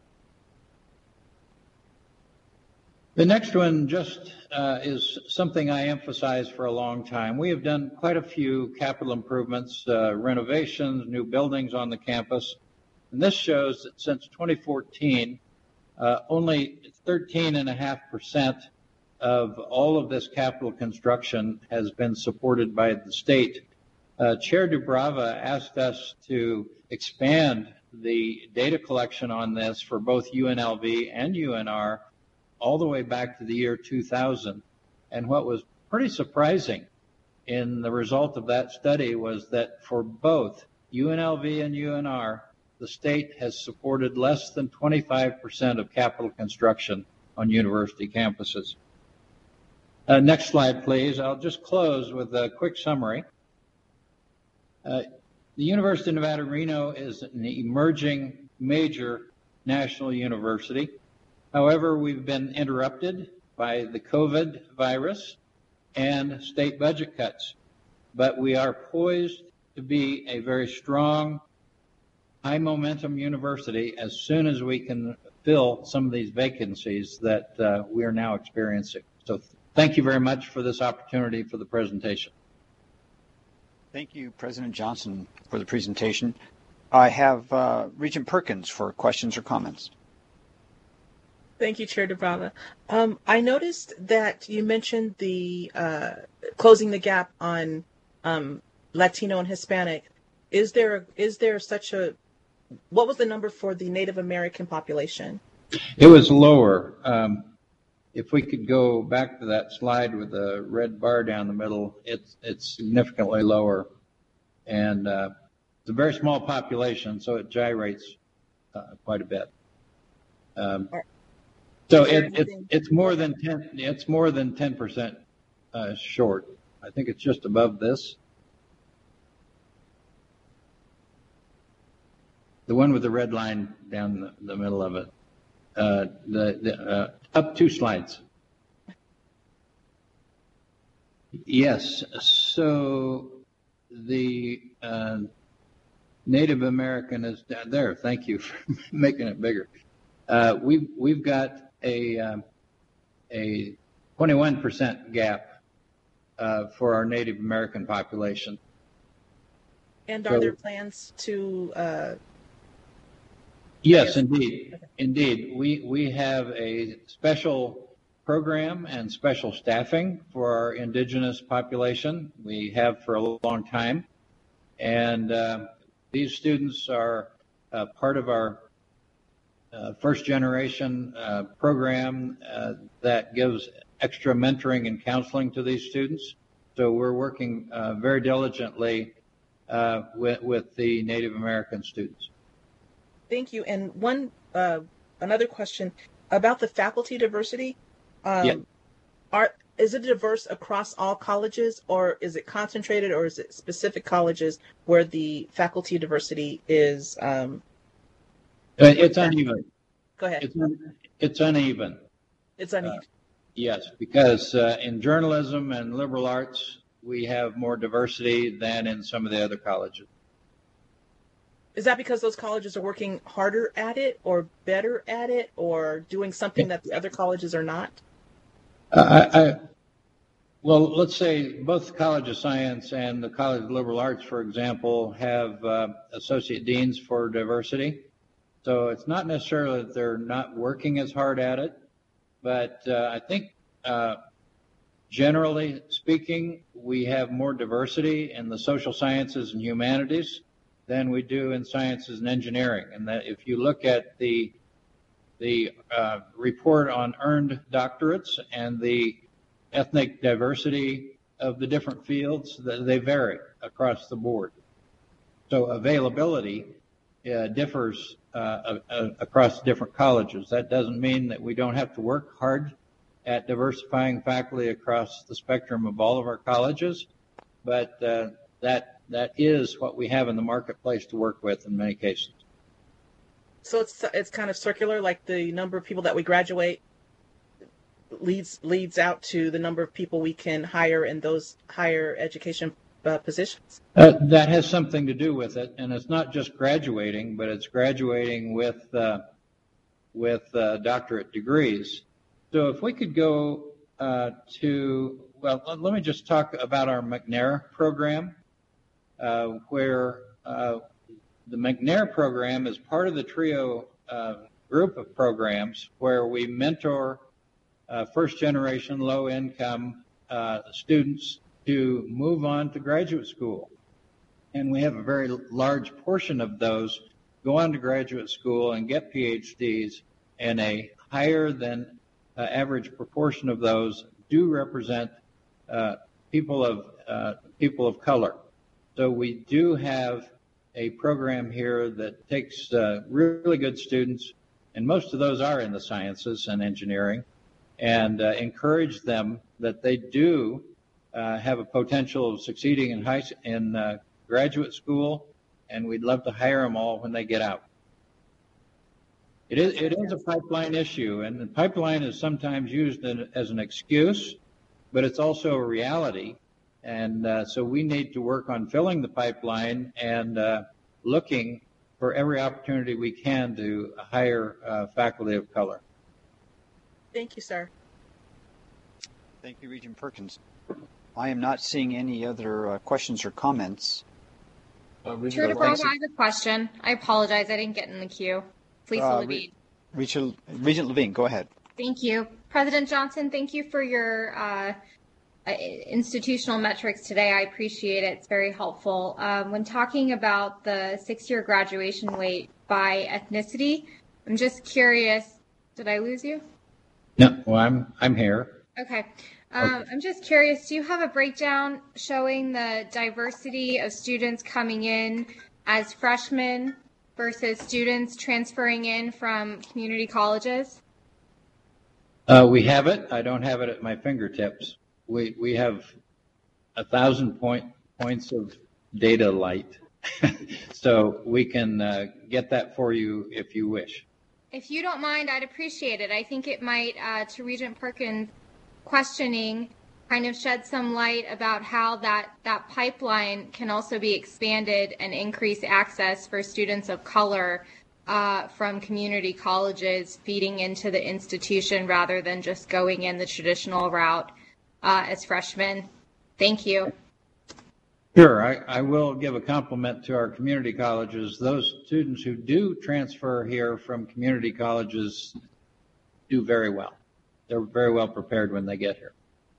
The next one just is something I emphasized for a long time. We have done quite a few capital improvements, renovations, new buildings on the campus. And this shows that since 2014, only 13.5% of all of this capital construction has been supported by the state. Chair Dubrava asked us to expand the data collection on this for both UNLV and UNR all the way back to the year 2000. And what was pretty surprising in the result of that study was that for both UNLV and UNR, the state has supported less than 25% of capital construction on university campuses. Next slide, please. I'll just close with a quick summary. The University of Nevada, Reno is an emerging major national university. However, we've been interrupted by the COVID virus and state budget cuts, but we are poised to be a very strong, high momentum university as soon as we can fill some of these vacancies that we are now experiencing. So thank you very much for this opportunity for the presentation. Thank you, President Johnson, for the presentation. I have Regent Perkins for questions or comments. Thank you, Chair Dubrava. I noticed that you mentioned the closing the gap on Latino and Hispanic. Is there such a, what was the number for the Native American population? It was lower. If we could go back to that slide with the red bar down the middle, it's significantly lower. And it's a very small population, so it gyrates quite a bit. So it's more than 10. It's more than 10% short. I think it's just above this. The one with the red line down the middle of it. Up 2 slides. Yes. So the Native American is down there. Thank you for making it bigger. We've got a 21% gap for our Native American population. And are there plans to? Yes, indeed. Indeed. We have a special program and special staffing for our indigenous population. We have for a long time. And these students are part of our first generation program that gives extra mentoring and counseling to these students. So we're working very diligently with the Native American students. Thank you. And one another question about the faculty diversity. Is it diverse across all colleges, or is it concentrated, or is it specific colleges where the faculty diversity is? It's uneven. Go ahead. It's uneven. It's uneven. Yes, because in journalism and liberal arts, we have more diversity than in some of the other colleges. Is that because those colleges are working harder at it, or better at it, or doing something that the other colleges are not? Well, let's say both the College of Science and the College of Liberal Arts, for example, have associate deans for diversity. So it's not necessarily that they're not working as hard at it, but I think generally speaking, we have more diversity in the social sciences and humanities than we do in sciences and engineering. And that if you look at the report on earned doctorates and the ethnic diversity of the different fields, they vary across the board. So availability differs across different colleges. That doesn't mean that we don't have to work hard at diversifying faculty across the spectrum of all of our colleges, but that is what we have in the marketplace to work with in many cases. So it's kind of circular, like the number of people that we graduate leads out to the number of people we can hire in those higher education positions? That has something to do with it, and it's not just graduating, but it's graduating with doctorate degrees. So if we could go let me just talk about our McNair program, where the McNair program is part of the TRIO group of programs where we mentor first-generation, low-income students to move on to graduate school. And we have a very large portion of those go on to graduate school and get PhDs, and a higher than average proportion of those do represent people of color. So we do have a program here that takes really good students, and most of those are in the sciences and engineering, and encourage them that they do have a potential of succeeding in graduate school, and we'd love to hire them all when they get out. It is a pipeline issue, and the pipeline is sometimes used as an excuse, but it's also a reality. And so we need to work on filling the pipeline and looking for every opportunity we can to hire faculty of color. Thank you, sir. Thank you, Regent Perkins. I am not seeing any other questions or comments. Chair DeBrava, I have a question. I apologize, I didn't get in the queue. Please, Levine. Regent Levine, go ahead. Thank you. President Johnson, thank you for your institutional metrics today. I appreciate it. It's very helpful. When talking about the 6-year graduation rate by ethnicity, I'm just curious, did I lose you? No, well, I'm here. Okay. I'm just curious, do you have a breakdown showing the diversity of students coming in as freshmen versus students transferring in from community colleges? We have it. I don't have it at my fingertips. We have 1,000 points of data light, so we can get that for you if you wish. If you don't mind, I'd appreciate it. I think it might, to Regent Perkins' questioning, kind of shed some light about how that pipeline can also be expanded and increase access for students of color from community colleges feeding into the institution rather than just going in the traditional route as freshmen. Thank you. Sure, I will give a compliment to our community colleges. Those students who do transfer here from community colleges do very well. They're very well prepared when they get here.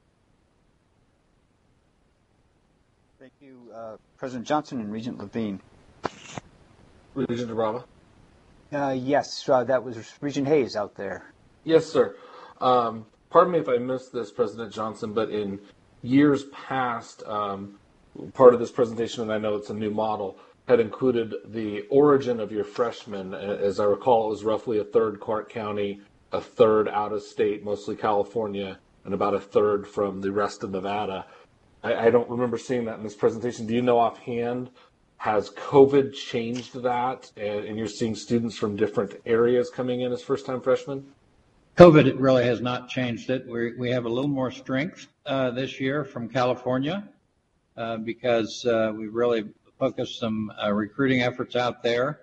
Thank you, President Johnson and Regent Levine. Regent DeBrava? Yes, that was Regent Hayes out there. Yes, sir. Pardon me if I missed this, President Johnson, but in years past, part of this presentation, and I know it's a new model, had included the origin of your freshmen. As I recall, it was roughly a third Clark County, a third out of state, mostly California, and about a third from the rest of Nevada. I don't remember seeing that in this presentation. Do you know offhand, has COVID changed that, and you're seeing students from different areas coming in as first-time freshmen? COVID really has not changed it. We have a little more strength this year from California because we've really focused some recruiting efforts out there.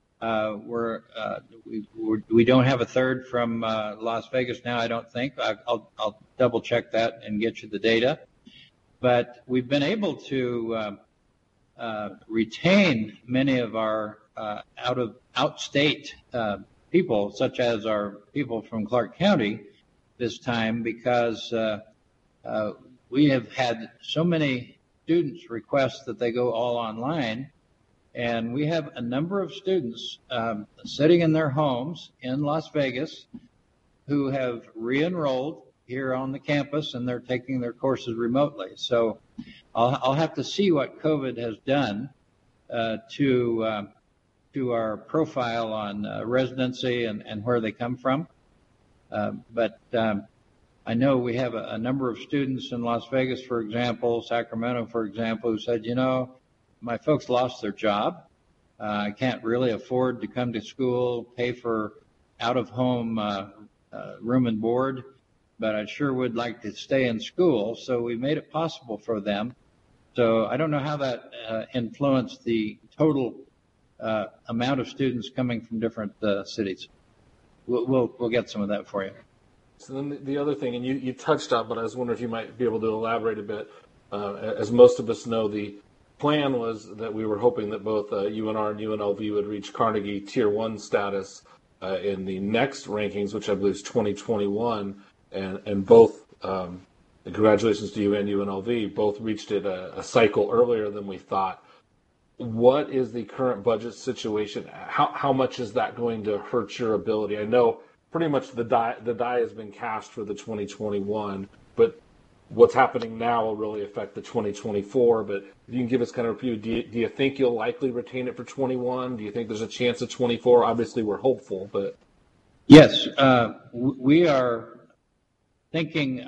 We don't have a third from Las Vegas now, I don't think. I'll double check that and get you the data. But we've been able to retain many of our outstate people, such as our people from Clark County this time, because we have had so many students request that they go all online. And we have a number of students sitting in their homes in Las Vegas who have re-enrolled here on the campus, and they're taking their courses remotely. So I'll have to see what COVID has done to our profile on residency and where they come from. But I know we have a number of students in Las Vegas, for example, Sacramento, for example, who said, you know, my folks lost their job. I can't really afford to come to school, pay for out-of-home room and board, but I sure would like to stay in school. So we made it possible for them. So I don't know how that influenced the total amount of students coming from different cities. We'll get some of that for you. So then the other thing, and you touched on, but I was wondering if you might be able to elaborate a bit. As most of us know, the plan was that we were hoping that both UNR and UNLV would reach Carnegie Tier 1 status in the next rankings, which I believe is 2021. and both, congratulations to you and UNLV, both reached it a cycle earlier than we thought. What is the current budget situation? How much is that going to hurt your ability? I know pretty much the die has been cast for the 2021, but what's happening now will really affect the 2024. But if you can give us kind of a review, do you think you'll likely retain it for 21? Do you think there's a chance of 24? Obviously, we're hopeful, but yes, we are thinking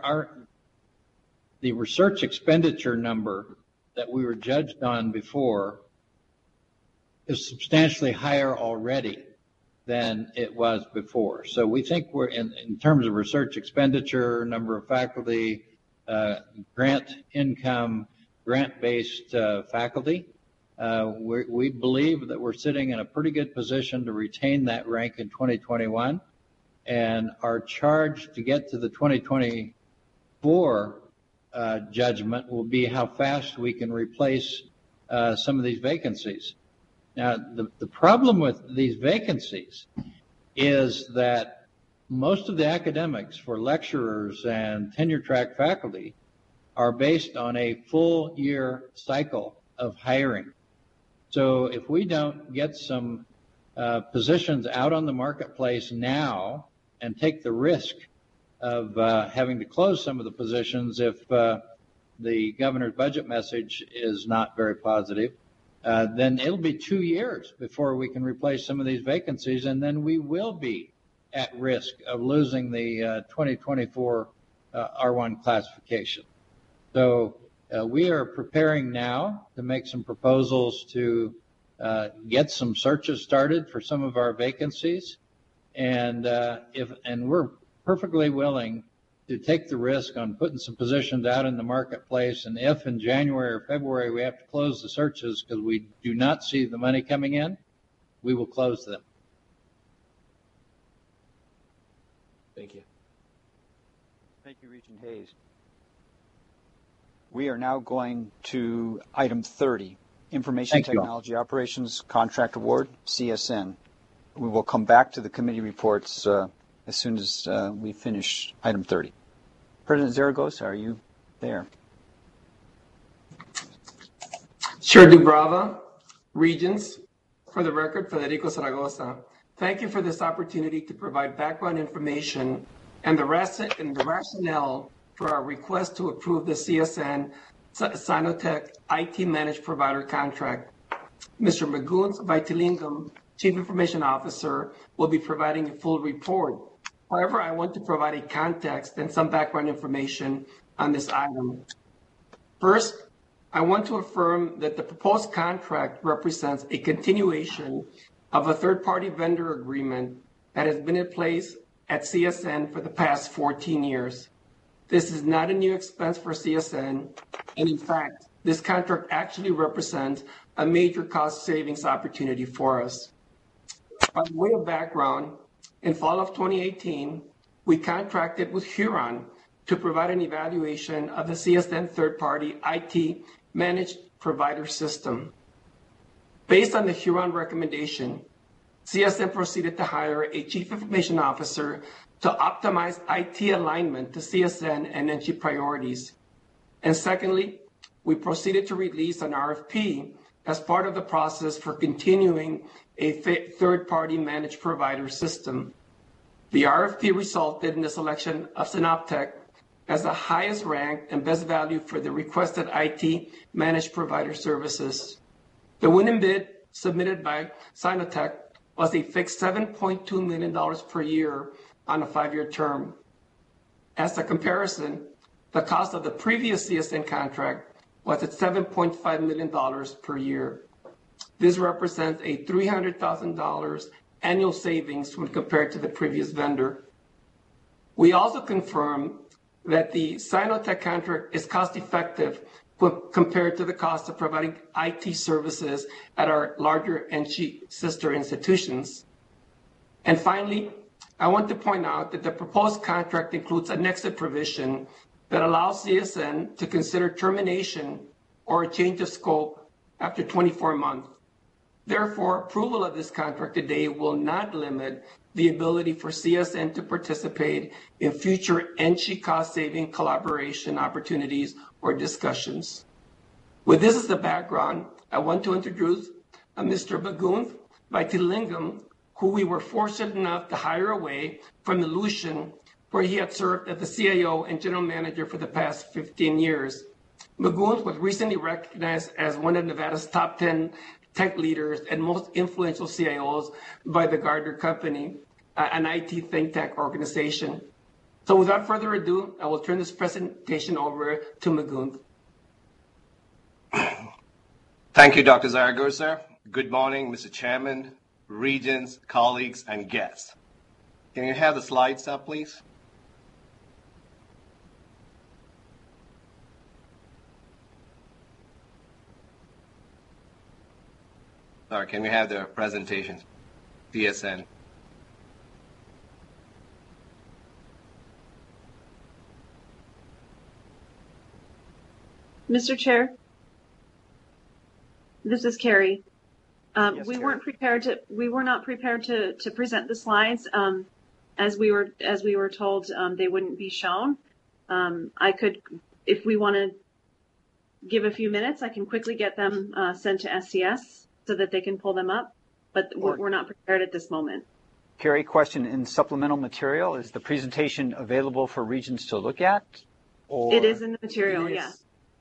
the research expenditure number that we were judged on before is substantially higher already than it was before. So we think we're in terms of research expenditure, number of faculty, grant income, grant-based faculty. We believe that we're sitting in a pretty good position to retain that rank in 2021. And our charge to get to the 2024 judgment will be how fast we can replace some of these vacancies. Now, the problem with these vacancies is that most of the academics for lecturers and tenure-track faculty are based on a full year cycle of hiring. So if we don't get some positions out on the marketplace now and take the risk of having to close some of the positions if the governor's budget message is not very positive, then it'll be 2 years before we can replace some of these vacancies, and then we will be at risk of losing the 2024 R1 classification. So we are preparing now to make some proposals to get some searches started for some of our vacancies, and we're perfectly willing to take the risk on putting some positions out in the marketplace, and if in January or February we have to close the searches because we do not see the money coming in, we will close them. Thank you. Thank you, Regent Hayes. We are now going to item 30, Information Technology Operations Contract Award, CSN. We will come back to the committee reports as soon as we finish item 30. President Zaragoza, are you there? Chair Dubrava, Regents, for the record, Federico Zaragoza. Thank you for this opportunity to provide background information and the rationale for our request to approve the CSN Sinotech IT Managed Provider Contract. Mr. Magoons Vitalingam, Chief Information Officer, will be providing a full report. However, I want to provide a context and some background information on this item. First, I want to affirm that the proposed contract represents a continuation of a third-party vendor agreement that has been in place at CSN for the past 14 years. This is not a new expense for CSN, and in fact, this contract actually represents a major cost savings opportunity for us. By way of background, in fall of 2018, we contracted with Huron to provide an evaluation of the CSN third-party IT managed provider system. Based on the Huron recommendation, CSN proceeded to hire a Chief Information Officer to optimize IT alignment to CSN and NG priorities. And secondly, we proceeded to release an RFP as part of the process for continuing a third-party managed provider system. The RFP resulted in the selection of Synoptech as the highest ranked and best value for the requested IT managed provider services. The winning bid submitted by Synotech was a fixed $7.2 million per year on a 5-year term. As a comparison, the cost of the previous CSN contract was at $7.5 million per year. This represents a $300,000 annual savings when compared to the previous vendor. We also confirm that the Sinotech contract is cost effective compared to the cost of providing IT services at our larger NG sister institutions. And finally, I want to point out that the proposed contract includes an exit provision that allows CSN to consider termination or a change of scope after 24 months. Therefore, approval of this contract today will not limit the ability for CSN to participate in future NCHI cost-saving collaboration opportunities or discussions. With this as the background, I want to introduce Mr. Magunth Vaitilingam, who we were fortunate enough to hire away from Illusion, where he had served as the CIO and general manager for the past 15 years. Magunth was recently recognized as one of Nevada's top 10 tech leaders and most influential CIOs by the Gardner Company, an IT think tank organization. So without further ado, I will turn this presentation over to Magunth. Thank you, Dr. Zaragoza. Good morning, Mr. Chairman, regents, colleagues, and guests. Can you have the slides up, please? Sorry, can we have the presentation? CSN. Mr. Chair, this is Carrie. Yes, we Carrie. were not prepared to present the slides. As we were told, they wouldn't be shown. I could, if we want to give a few minutes, I can quickly get them sent to SCS so that they can pull them up, but we're not prepared at this moment. Carrie, question in supplemental material, is the presentation available for Regents to look at? Or It is in the material, yes.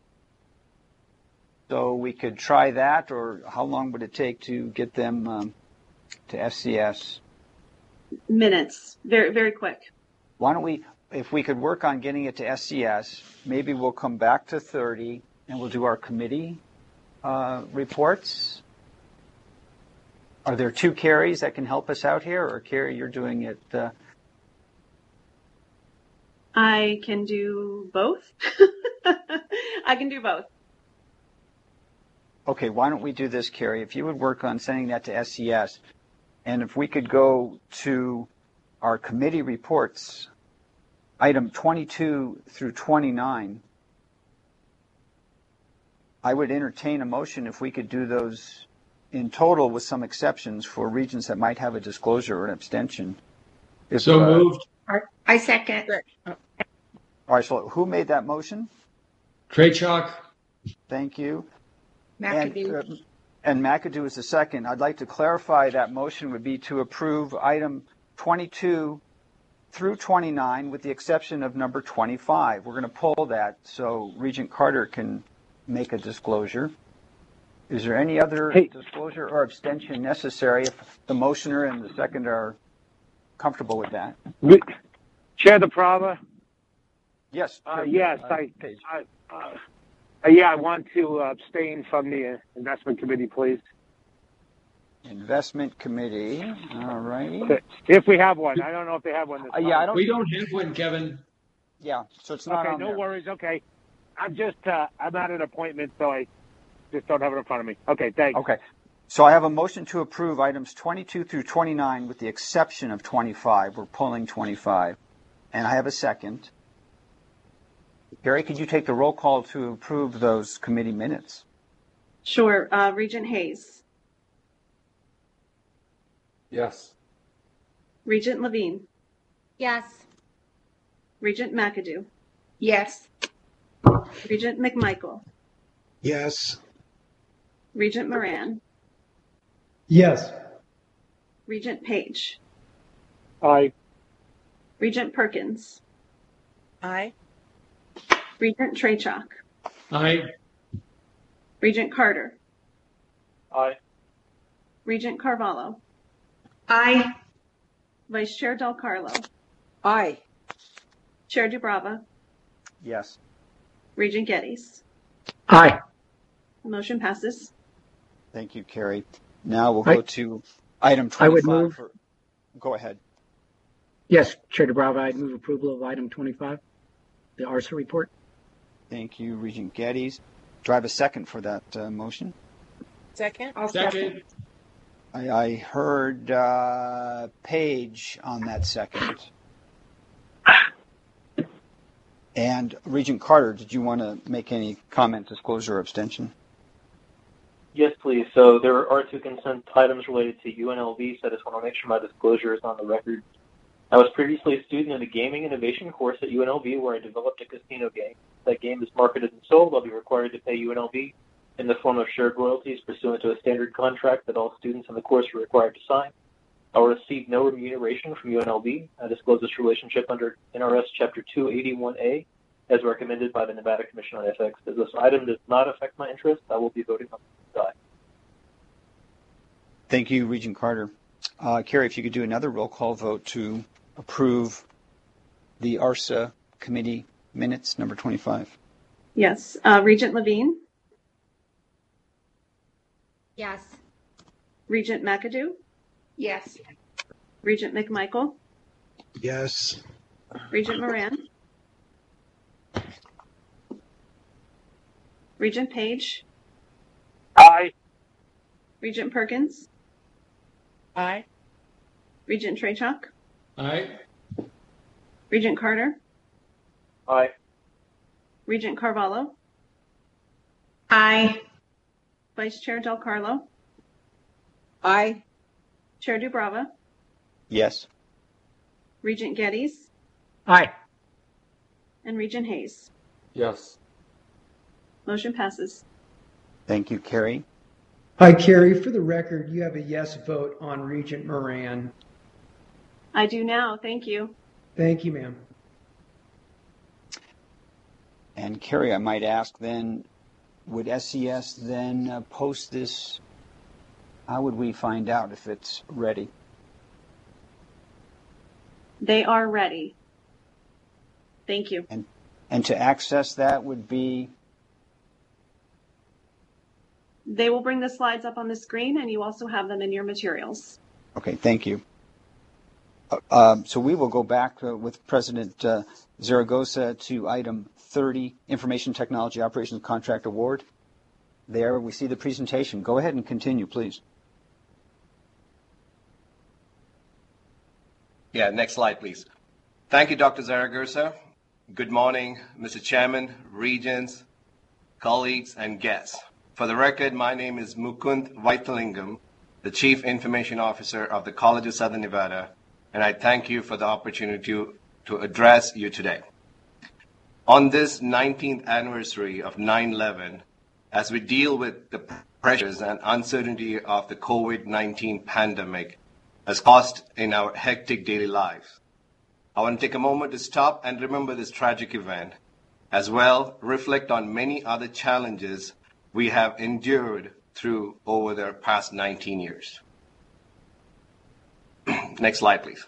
So we could try that, or how long would it take to get them to FCS? Minutes, very, very quick. Why don't we, if we could work on getting it to SCS, maybe we'll come back to 30 and we'll do our committee reports. Are there two Carries that can help us out here, or Carrie, you're doing it? I can do both. I can do both. Okay, why don't we do this, Carrie? If you would work on sending that to SCS, and if we could go to our committee reports, item 22 through 29, I would entertain a motion if we could do those in total with some exceptions for regions that might have a disclosure or an abstention. So moved. I second. All right, so who made that motion? Trachok. Thank you. McAdoo. And McAdoo is the second. I'd like to clarify that motion would be to approve item 22 through 29 with the exception of number 25. We're going to pull that so Regent Carter can make a disclosure. Is there any other disclosure or abstention necessary if the motioner and the second are comfortable with that? Chair DePrava? Yes. Yes, I want to abstain from the investment committee, please. Investment committee. All righty. If we have one, I don't know if they have one. We don't have one, Kevin. Yeah, so it's not okay. on No there. worries. Okay, I'm at an appointment, so I just don't have it in front of me. Okay, thanks. Okay. So I have a motion to approve items 22 through 29 with the exception of 25. We're pulling 25. And I have a second. Gary, could you take the roll call to approve those committee minutes? Sure. Regent Hayes. Yes. Regent Levine. Yes. Regent McAdoo. Yes. Regent McMichael. Yes. Regent Moran. Yes. Regent Page. Aye. Regent Perkins. Aye. Regent Trachok. Aye. Regent Carter. Aye. Regent Carvalho. Aye. Vice Chair Del Carlo. Aye. Chair DuBrava. Yes. Regent Geddes. Aye. Motion passes. Thank you, Carrie. Now we'll go to item 25. I would move. Go ahead. Yes, Chair DeBrava, I'd move approval of item 25, the ARSA report. Thank you, Regent Geddes. Do I have a second for that motion? Second. I'll Second. I heard Page on that second. And Regent Carter, did you want to make any comment, disclosure, or abstention? Yes, please. So there are two consent items related to UNLV, so I just want to make sure my disclosure is on the record. I was previously a student in the Gaming Innovation course at UNLV where I developed a casino game. If that game is marketed and sold, I'll be required to pay UNLV in the form of shared royalties pursuant to a standard contract that all students in the course are required to sign. I will receive no remuneration from UNLV. I disclose this relationship under NRS Chapter 281A as recommended by the Nevada Commission on Ethics. As this item does not affect my interests, I will be voting on the side. Thank you, Regent Carter. Carrie, if you could do another roll call vote to approve the ARSA committee minutes, number 25. Yes. Regent Levine? Yes. Regent McAdoo? Yes. Regent McMichael? Yes. Regent Moran? Regent Page? Aye. Regent Perkins? Aye. Regent Trachuk? Aye. Regent Carter? Aye. Regent Carvalho? Aye. Vice Chair Del Carlo? Aye. Chair Dubrava? Yes. Regent Geddes? Aye. And Regent Hayes? Yes. Motion passes. Thank you, Carrie. Hi, Carrie. For the record, you have a yes vote on Regent Moran. I do now. Thank you. Thank you, ma'am. And Carrie, I might ask then, would SES then post this? How would we find out if it's ready? They are ready. Thank you. And to access that would be? They will bring the slides up on the screen, and you also have them in your materials. Okay, thank you. So we will go back with President Zaragoza to item 30, Information Technology Operations Contract Award. There we see the presentation. Go ahead and continue, please. Yeah, next slide, please. Thank you, Dr. Zaragoza. Good morning, Mr. Chairman, regents, colleagues, and guests. For the record, my name is Mukund Vaithalingam, the Chief Information Officer of the College of Southern Nevada, and I thank you for the opportunity to address you today. On this 19th anniversary of 9/11, as we deal with the pressures and uncertainty of the COVID-19 pandemic as caused in our hectic daily lives, I want to take a moment to stop and remember this tragic event, as well reflect on many other challenges we have endured through over the past 19 years. Next slide, please.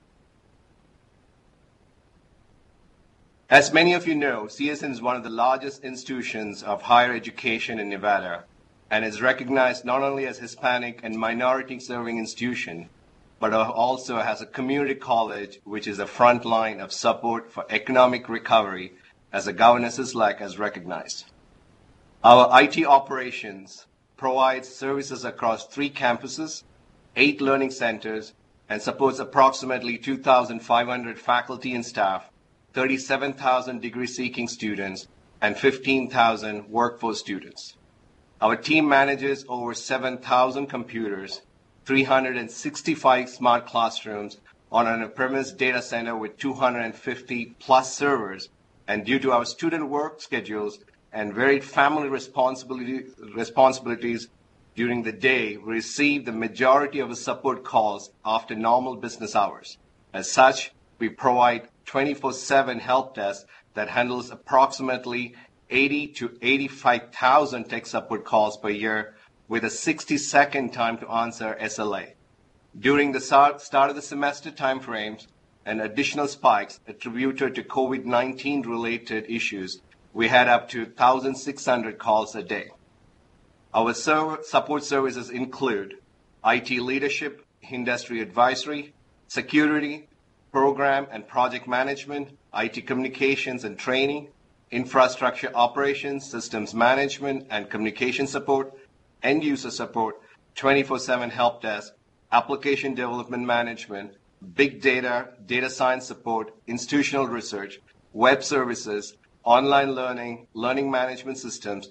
As many of you know, CSN is one of the largest institutions of higher education in Nevada and is recognized not only as Hispanic and minority serving institution, but also as a community college, which is the front line of support for economic recovery, as the governor Sisolak has recognized. Our IT operations provides services across 3 campuses, 8 learning centers, and supports approximately 2,500 faculty and staff, 37,000 degree-seeking students, and 15,000 workforce students. Our team manages over 7,000 computers, 365 smart classrooms on an on-premise data center with 250 plus servers, and due to our student work schedules and varied family responsibilities during the day, we receive the majority of the support calls after normal business hours. As such, we provide 24/7 help desk that handles approximately 80 to 85,000 tech support calls per year with a 60-second time to answer SLA. During the start of the semester timeframes and additional spikes attributed to COVID-19 related issues, we had up to 1,600 calls a day. Our support services include IT leadership, industry advisory, security, program and project management, IT communications and training, infrastructure operations, systems management and communication support, end user support, 24/7 help desk, application development management, big data, data science support, institutional research, web services, online learning, learning management systems,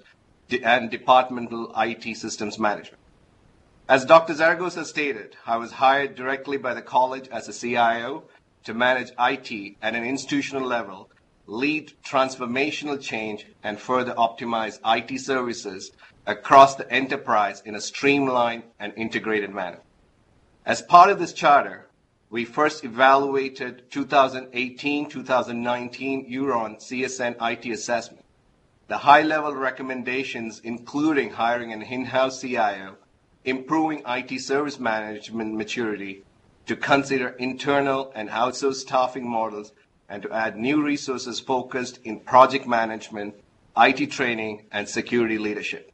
and departmental IT systems management. As Dr. Zaragoza stated, I was hired directly by the college as a CIO to manage IT at an institutional level, lead transformational change, and further optimize IT services across the enterprise in a streamlined and integrated manner. As part of this charter, we first evaluated 2018-2019 Huron CSN IT assessment. The high-level recommendations, including hiring an in-house CIO, improving IT service management maturity, to consider internal and outsourced staffing models, and to add new resources focused in project management, IT training, and security leadership.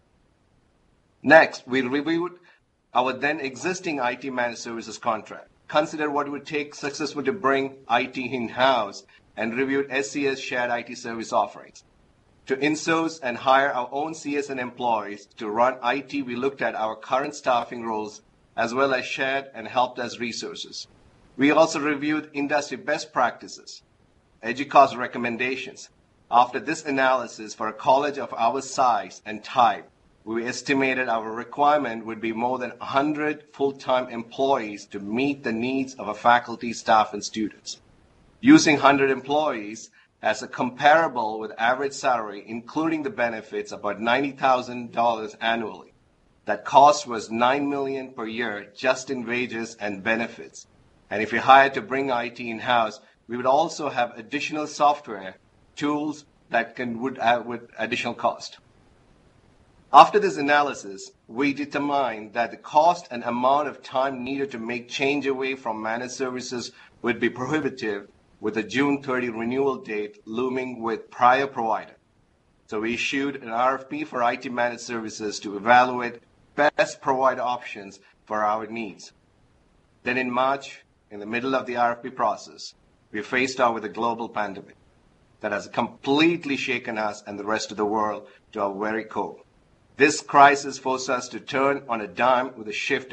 Next, we reviewed our then existing IT managed services contract, considered what it would take successfully to bring IT in-house, and reviewed SCS shared IT service offerings. To insource and hire our own CSN employees to run IT, we looked at our current staffing roles as well as shared and help desk resources. We also reviewed industry best practices, EDUCAUSE recommendations. After this analysis, for a college of our size and type, we estimated our requirement would be more than 100 full-time employees to meet the needs of our faculty, staff, and students. Using 100 employees as a comparable with average salary, including the benefits, about $90,000 annually. That cost was $9 million per year just in wages and benefits. And if we hired to bring IT in-house, we would also have additional software tools that would with additional cost. After this analysis, we determined that the cost and amount of time needed to make change away from managed services would be prohibitive, with a June 30 renewal date looming with prior provider. So we issued an RFP for IT managed services to evaluate best provider options for our needs. Then in March, in the middle of the RFP process, we faced out with a global pandemic that has completely shaken us and the rest of the world to our very core. This crisis forced us to turn on a dime with a shift to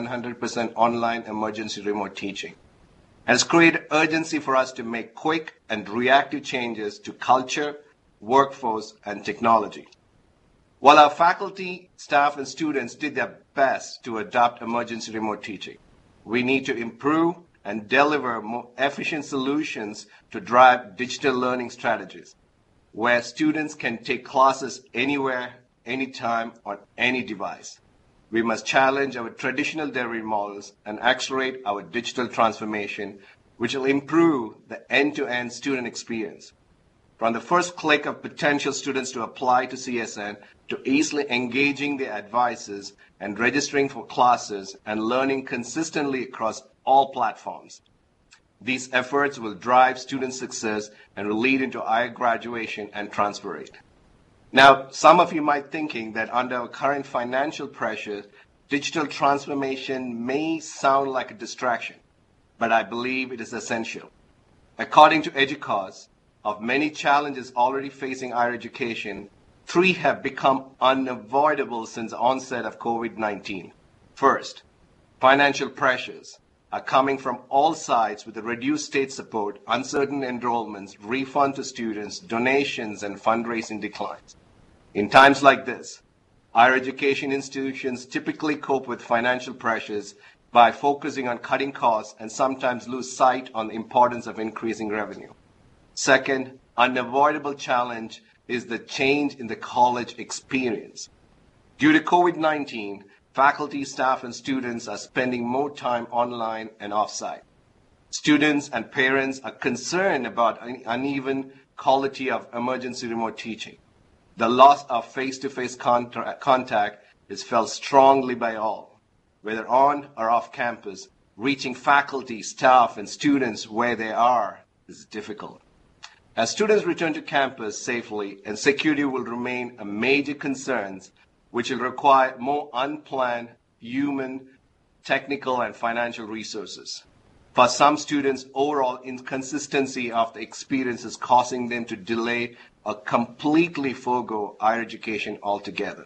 100% online emergency remote teaching. Has created urgency for us to make quick and reactive changes to culture, workforce, and technology. While our faculty, staff, and students did their best to adopt emergency remote teaching, we need to improve and deliver more efficient solutions to drive digital learning strategies, where students can take classes anywhere, anytime, on any device. We must challenge our traditional delivery models and accelerate our digital transformation, which will improve the end-to-end student experience. From the first click of potential students to apply to CSN, to easily engaging their advisors and registering for classes and learning consistently across all platforms. These efforts will drive student success and will lead into higher graduation and transfer rate. Now, some of you might be thinking that under our current financial pressures, digital transformation may sound like a distraction, but I believe it is essential. According to EDUCAUSE, of many challenges already facing higher education, 3 have become unavoidable since the onset of COVID-19. First, financial pressures are coming from all sides with the reduced state support, uncertain enrollments, refund to students, donations, and fundraising declines. In times like this, higher education institutions typically cope with financial pressures by focusing on cutting costs and sometimes lose sight on the importance of increasing revenue. Second, unavoidable challenge is the change in the college experience. Due to COVID-19, faculty, staff, and students are spending more time online and off-site. Students and parents are concerned about uneven quality of emergency remote teaching. The loss of face-to-face contact is felt strongly by all, whether on or off campus. Reaching faculty, staff, and students where they are is difficult. As students return to campus safely, and security will remain a major concern, which will require more unplanned human, technical, and financial resources. For some students, overall inconsistency of the experience is causing them to delay or completely forego higher education altogether.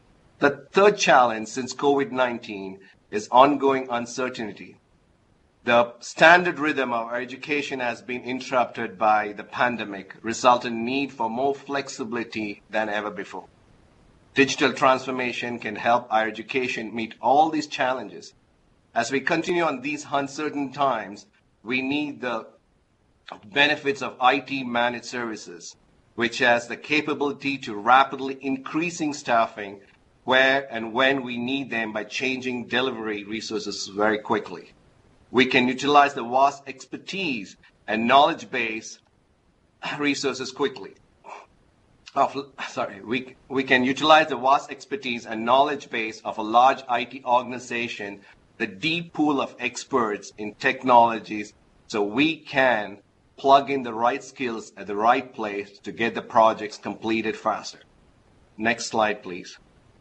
The third challenge since COVID-19 is ongoing uncertainty. The standard rhythm of our education has been interrupted by the pandemic, resulting in need for more flexibility than ever before. Digital transformation can help our education meet all these challenges. As we continue on these uncertain times, we need the benefits of IT managed services, which has the capability to rapidly increasing staffing where and when we need them by changing delivery resources very quickly. We can utilize the vast expertise and knowledge base resources quickly. We can utilize the vast expertise and knowledge base of a large IT organization, the deep pool of experts in technologies, so we can plug in the right skills at the right place to get the projects completed faster. Next slide, please.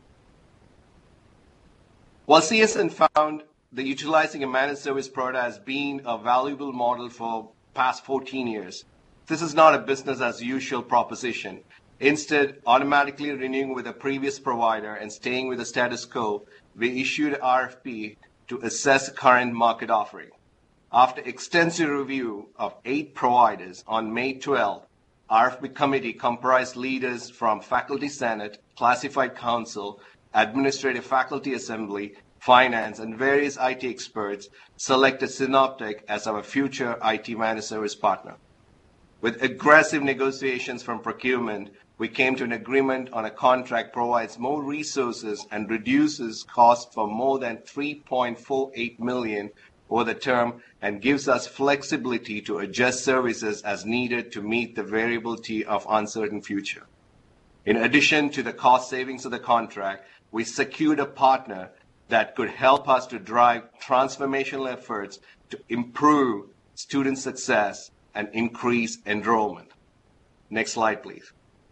While CSN found that utilizing a managed service provider has been a valuable model for past 14 years, this is not a business as usual proposition. Instead, automatically renewing with a previous provider and staying with the status quo, we issued an RFP to assess current market offering. After extensive review of 8 providers on May 12th, RFP committee comprised leaders from Faculty Senate, Classified Council, Administrative Faculty Assembly, Finance, and various IT experts selected Synoptek as our future IT managed service partner. With aggressive negotiations from procurement, we came to an agreement on a contract provides more resources and reduces costs for more than $3.48 million over the term and gives us flexibility to adjust services as needed to meet the variability of uncertain future. In addition to the cost savings of the contract, we secured a partner that could help us to drive transformational efforts to improve student success and increase enrollment. Next slide, please.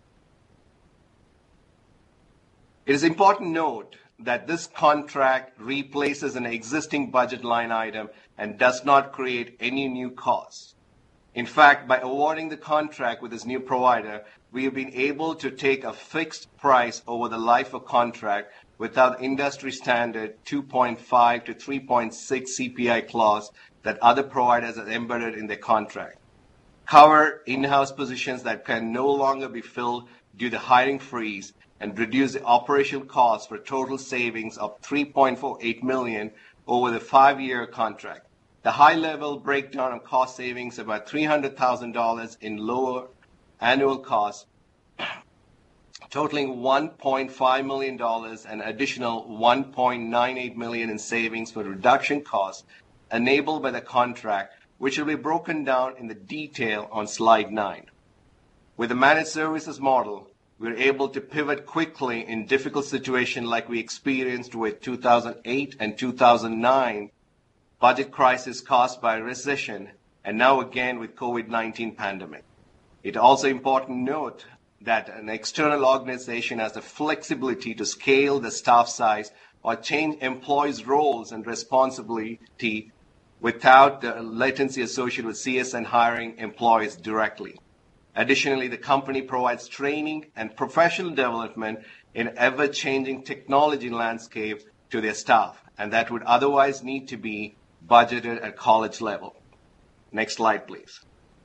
It is important to note that this contract replaces an existing budget line item and does not create any new costs. In fact, by awarding the contract with this new provider, we have been able to take a fixed price over the life of contract without industry standard 2.5 to 3.6 CPI clause that other providers have embedded in their contract. Cover in-house positions that can no longer be filled due to hiring freeze and reduce the operational costs for total savings of $3.48 million over the 5-year contract. The high-level breakdown of cost savings about $300,000 in lower annual costs, totaling $1.5 million and additional $1.98 million in savings for reduction costs enabled by the contract, which will be broken down in the detail on slide 9. With the managed services model, we're able to pivot quickly in difficult situations like we experienced with 2008 and 2009 budget crisis caused by recession, and now again with COVID-19 pandemic. It's also important to note that an external organization has the flexibility to scale the staff size or change employees' roles and responsibility without the latency associated with CSN hiring employees directly. Additionally, the company provides training and professional development in ever-changing technology landscape to their staff, and that would otherwise need to be budgeted at college level. Next slide, please.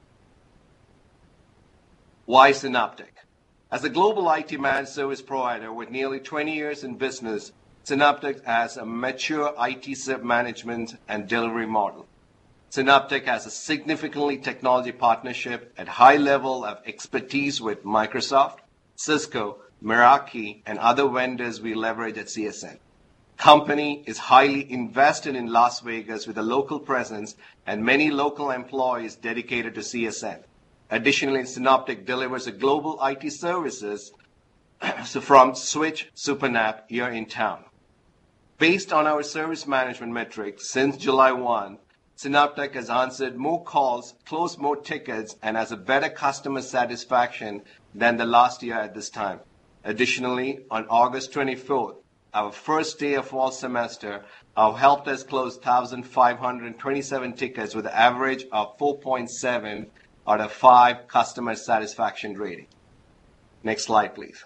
Why Synoptek? As a global IT managed service provider with nearly 20 years in business, Synoptek has a mature IT management and delivery model. Synoptek has a significantly technology partnership at high level of expertise with Microsoft, Cisco, Meraki, and other vendors we leverage at CSN. Company is highly invested in Las Vegas with a local presence and many local employees dedicated to CSN. Additionally, Synoptek delivers a global IT services from Switch SuperNAP here in town. Based on our service management metrics since July 1, Synoptek has answered more calls, closed more tickets, and has a better customer satisfaction than the last year at this time. Additionally, on August 24th, our first day of fall semester, our help desk closed 1,527 tickets with an average of 4.7 out of 5 customer satisfaction rating. Next slide, please.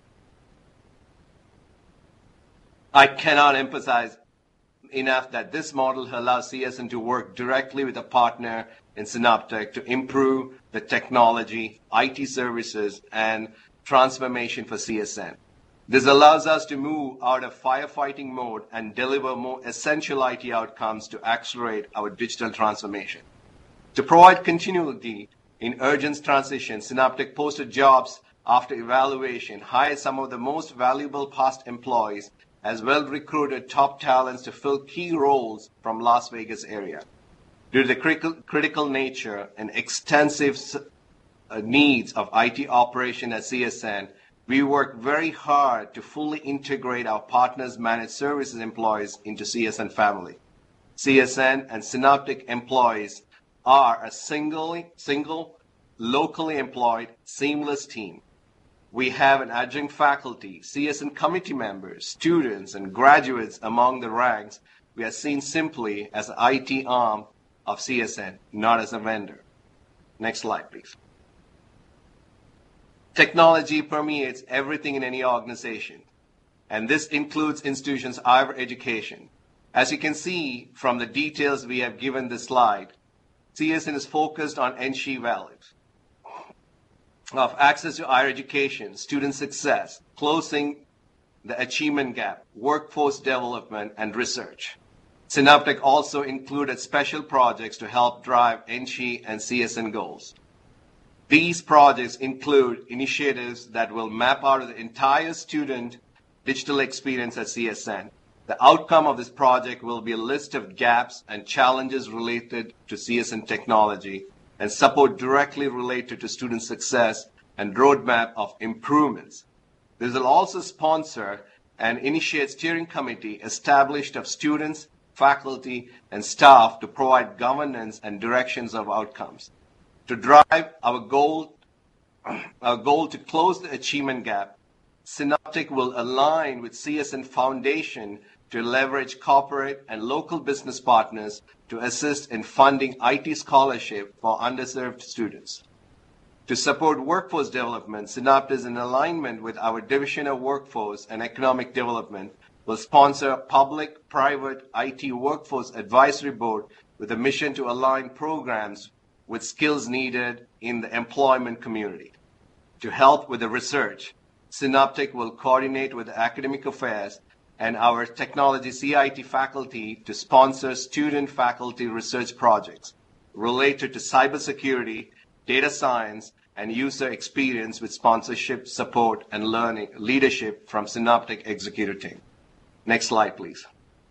I cannot emphasize enough that this model allows CSN to work directly with a partner in Synoptek to improve the technology, IT services, and transformation for CSN. This allows us to move out of firefighting mode and deliver more essential IT outcomes to accelerate our digital transformation. To provide continuity in urgent transition, Synaptic posted jobs after evaluation, hired some of the most valuable past employees, as well recruited top talents to fill key roles from Las Vegas area. Due to the critical nature and extensive needs of IT operation at CSN, we work very hard to fully integrate our partners' managed services employees into CSN family. CSN and Synaptic employees are a single, locally employed, seamless team. We have an adjunct faculty, CSN committee members, students, and graduates among the ranks. We are seen simply as an IT arm of CSN, not as a vendor. Next slide, please. Technology permeates everything in any organization, and this includes institutions' higher education. As you can see from the details we have given this slide, CSN is focused on NSHE values of access to higher education, student success, closing the achievement gap, workforce development, and research. Synaptic also included special projects to help drive NSHE and CSN goals. These projects include initiatives that will map out the entire student digital experience at CSN. The outcome of this project will be a list of gaps and challenges related to CSN technology and support directly related to student success and roadmap of improvements. This will also sponsor and initiate steering committee established of students, faculty, and staff to provide governance and directions of outcomes. To drive our goal to close the achievement gap, Synaptic will align with CSN Foundation to leverage corporate and local business partners to assist in funding IT scholarship for underserved students. To support workforce development, Synaptic, in alignment with our Division of Workforce and Economic Development, will sponsor a public-private IT workforce advisory board with a mission to align programs with skills needed in the employment community. To help with the research, Synaptic will coordinate with academic affairs and our technology CIT faculty to sponsor student-faculty research projects related to cybersecurity, data science, and user experience with sponsorship, support, and learning leadership from Synaptic executive team. Next slide, please.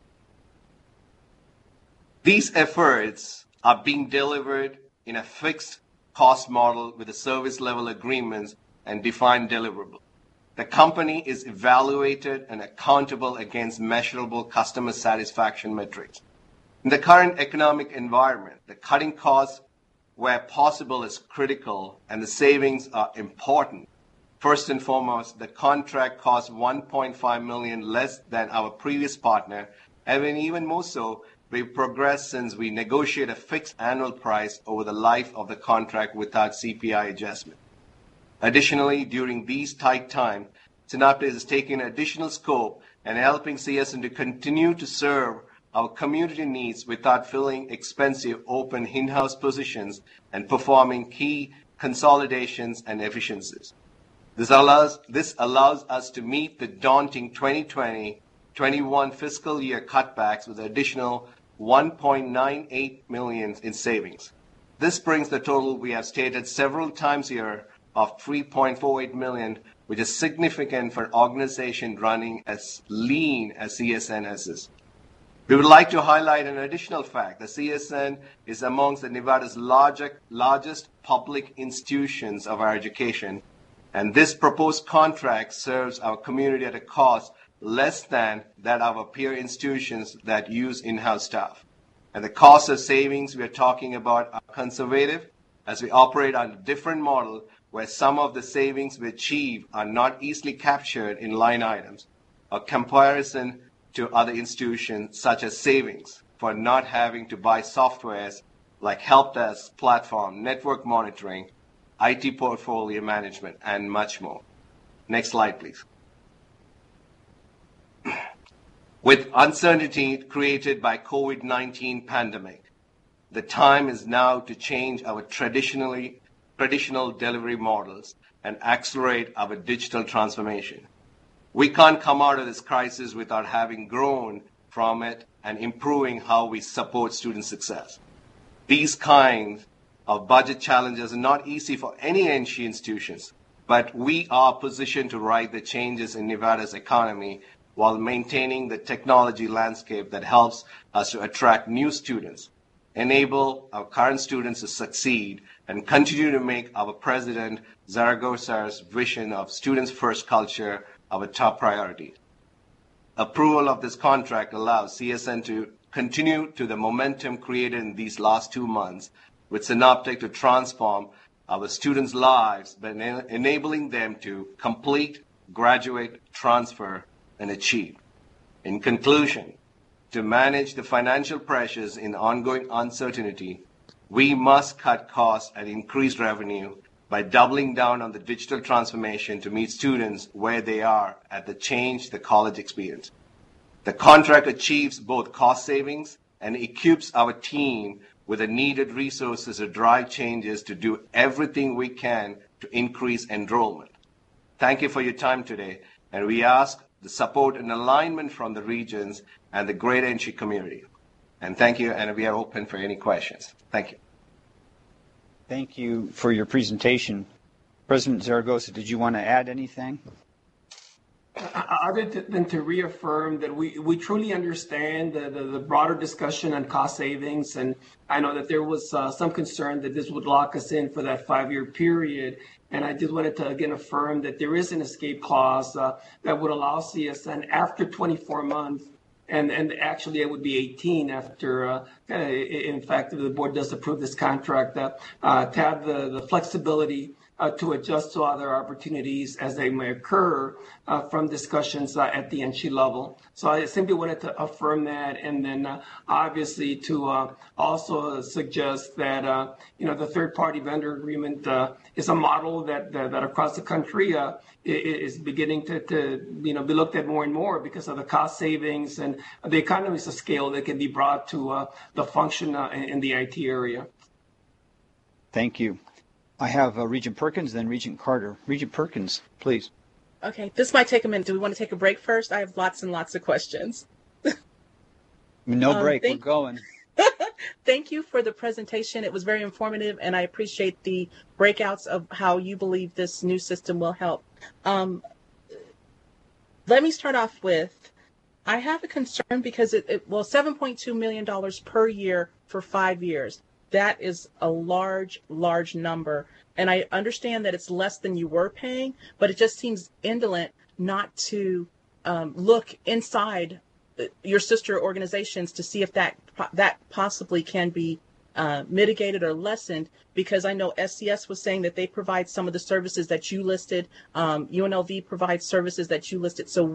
These efforts are being delivered in a fixed cost model with the service level agreements and defined deliverable. The company is evaluated and accountable against measurable customer satisfaction metrics. In the current economic environment, the cutting costs where possible is critical and the savings are important. First and foremost, the contract cost $1.5 million less than our previous partner, and even more so, we've progressed since we negotiate a fixed annual price over the life of the contract without CPI adjustment. Additionally, during these tight times, Synaptic is taking additional scope and helping CSN to continue to serve our community needs without filling expensive open in-house positions and performing key consolidations and efficiencies. This allows us to meet the daunting 2020-21 fiscal year cutbacks with additional $1.98 million in savings. This brings the total we have stated several times here of $3.48 million, which is significant for an organization running as lean as CSN is. We would like to highlight an additional fact that CSN is amongst the Nevada's largest public institutions of our education, and this proposed contract serves our community at a cost less than that of our peer institutions that use in-house staff. And the cost of savings we are talking about are conservative, as we operate on a different model where some of the savings we achieve are not easily captured in line items, a comparison to other institutions such as savings for not having to buy softwares like help desk, platform, network monitoring, IT portfolio management, and much more. Next slide, please. With uncertainty created by COVID-19 pandemic, the time is now to change our traditional delivery models and accelerate our digital transformation. We can't come out of this crisis without having grown from it and improving how we support student success. These kinds of budget challenges are not easy for any NC institutions, but we are positioned to ride the changes in Nevada's economy while maintaining the technology landscape that helps us to attract new students, enable our current students to succeed, and continue to make our President Zaragoza's vision of students first culture our top priority. Approval of this contract allows CSN to continue to the momentum created in these last 2 months with Synoptic to transform our students' lives by enabling them to complete, graduate, transfer, and achieve. In conclusion, to manage the financial pressures in ongoing uncertainty, we must cut costs and increase revenue by doubling down on the digital transformation to meet students where they are at the change the college experience. The contract achieves both cost savings and equips our team with the needed resources to drive changes to do everything we can to increase enrollment. Thank you for your time today, and we ask the support and alignment from the regions and the greater NC community. And thank you, and we are open for any questions. Thank you. Thank you for your presentation. President Zaragoza, did you want to add anything? Other than to reaffirm that we truly understand the broader discussion on cost savings, and I know that there was some concern that this would lock us in for that 5-year period, and I just wanted to again affirm that there is an escape clause that would allow CSN after 24 months, and actually it would be 18 after, in fact, if the board does approve this contract, to have the flexibility to adjust to other opportunities as they may occur from discussions at the NC level. So I simply wanted to affirm that, and then obviously to also suggest that the third-party vendor agreement is a model that across the country is beginning to be looked at more and more because of the cost savings and the economies of scale that can be brought to the function in the IT area. Thank you. I have Regent Perkins, then Regent Carter. Regent Perkins, please. Okay, this might take a minute. Do we want to take a break first? I have lots and lots of questions. No break, we're going. Thank you for the presentation. It was very informative, and I appreciate the breakouts of how you believe this new system will help. Let me start off with, I have a concern because $7.2 million per year for 5 years. That is a large, large number. And I understand that it's less than you were paying, but it just seems indolent not to look inside your sister organizations to see if that possibly can be mitigated or lessened, because I know SCS was saying that they provide some of the services that you listed. UNLV provides services that you listed. So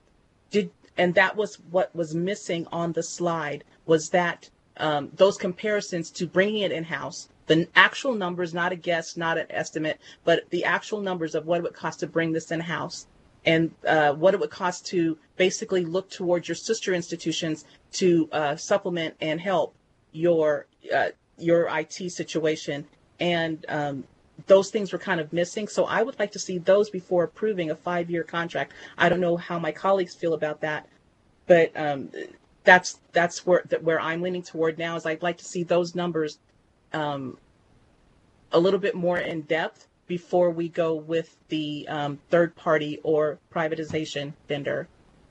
and that was what was missing on the slide, was that those comparisons to bringing it in-house, the actual numbers, not a guess, not an estimate, but the actual numbers of what it would cost to bring this in-house, and what it would cost to basically look towards your sister institutions to supplement and help your IT situation. And those things were kind of missing. So I would like to see those before approving a 5-year contract. I don't know how my colleagues feel about that, but that's where I'm leaning toward now, is I'd like to see those numbers a little bit more in depth before we go with the third party or privatization vendor.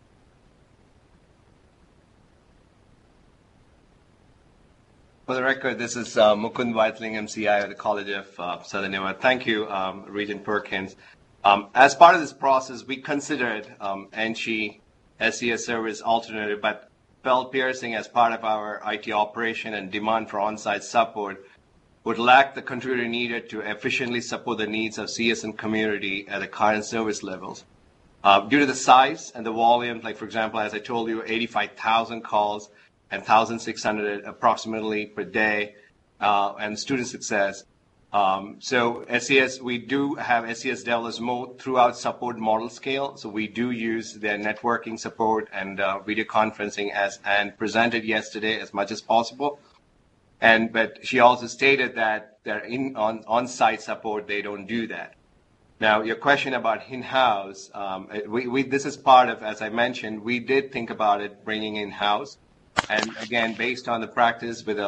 For the record, this is Mukund Weitling, MCI of the College of Southern Nevada. Thank you, Regent Perkins. As part of this process, we considered NC SCS service alternative, but felt Pearson, as part of our IT operation and demand for on-site support, would lack the contributor needed to efficiently support the needs of CSN community at the current service levels. Due to the size and the volume, like for example, as I told you, 85,000 calls and 1,600 approximately per day, and student success. So SCS, we do have SCS developers more throughout support model scale. So we do use their networking support and video conferencing and presented yesterday as much as possible. But she also stated that they're on-site support, they don't do that. Now, your question about in-house, this is part of, as I mentioned, we did think about it bringing in-house. And again, based on the practice with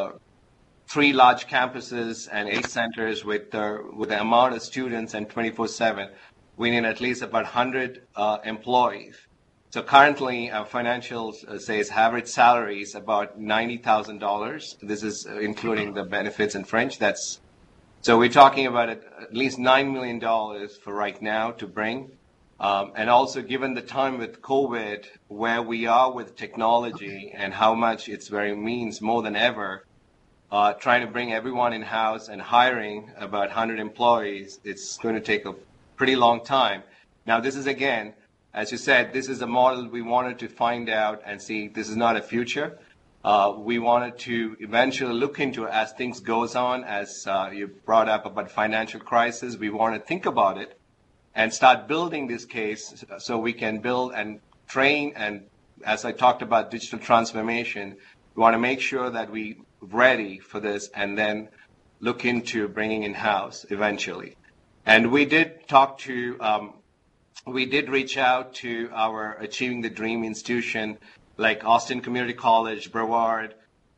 3 large campuses and 8 centers with the amount of students and 24/7, we need at least about 100 employees. So currently, our financials says average salary is about $90,000. This is including the benefits and fringe. So we're talking about at least $9 million for right now to bring. And also given the time with COVID, where we are with technology and how much it's means more than ever, trying to bring everyone in-house and hiring about 100 employees, it's going to take a pretty long time. Now, this is, again, as you said, this is a model we wanted to find out and see. This is not a future. We wanted to eventually look into as things goes on, as you brought up about financial crisis. We want to think about it and start building this case so we can build and train. And as I talked about digital transformation, we want to make sure that we're ready for this and then look into bringing in-house eventually. And we did talk to, we did reach out to our Achieving the Dream institution like Austin Community College, Brevard,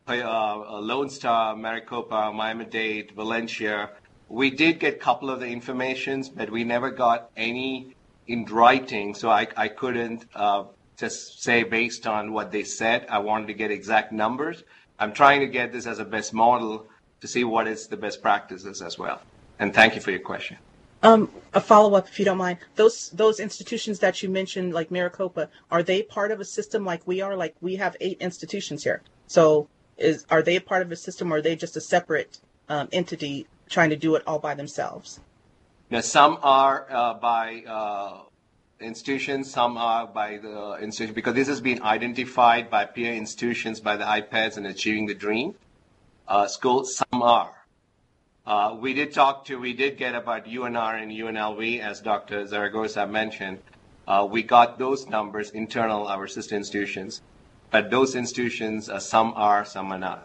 Lone Star, Maricopa, Miami-Dade, Valencia. We did get a couple of the informations, but we never got any in writing, so I couldn't just say based on what they said. I wanted to get exact numbers. I'm trying to get this as a best model to see what is the best practices as well. And thank you for your question. A follow-up, if you don't mind. Those institutions that you mentioned, like Maricopa, are they part of a system like we are? Like we have 8 institutions here. So are they a part of a system, or are they just a separate entity trying to do it all by themselves? Now, some are by institutions, some are by the institution, because this has been identified by peer institutions, by the iPads and Achieving the Dream schools. Some are. We did get about UNR and UNLV, as Dr. Zaragoza mentioned. We got those numbers, internal, our sister institutions. But those institutions, some are, some are not.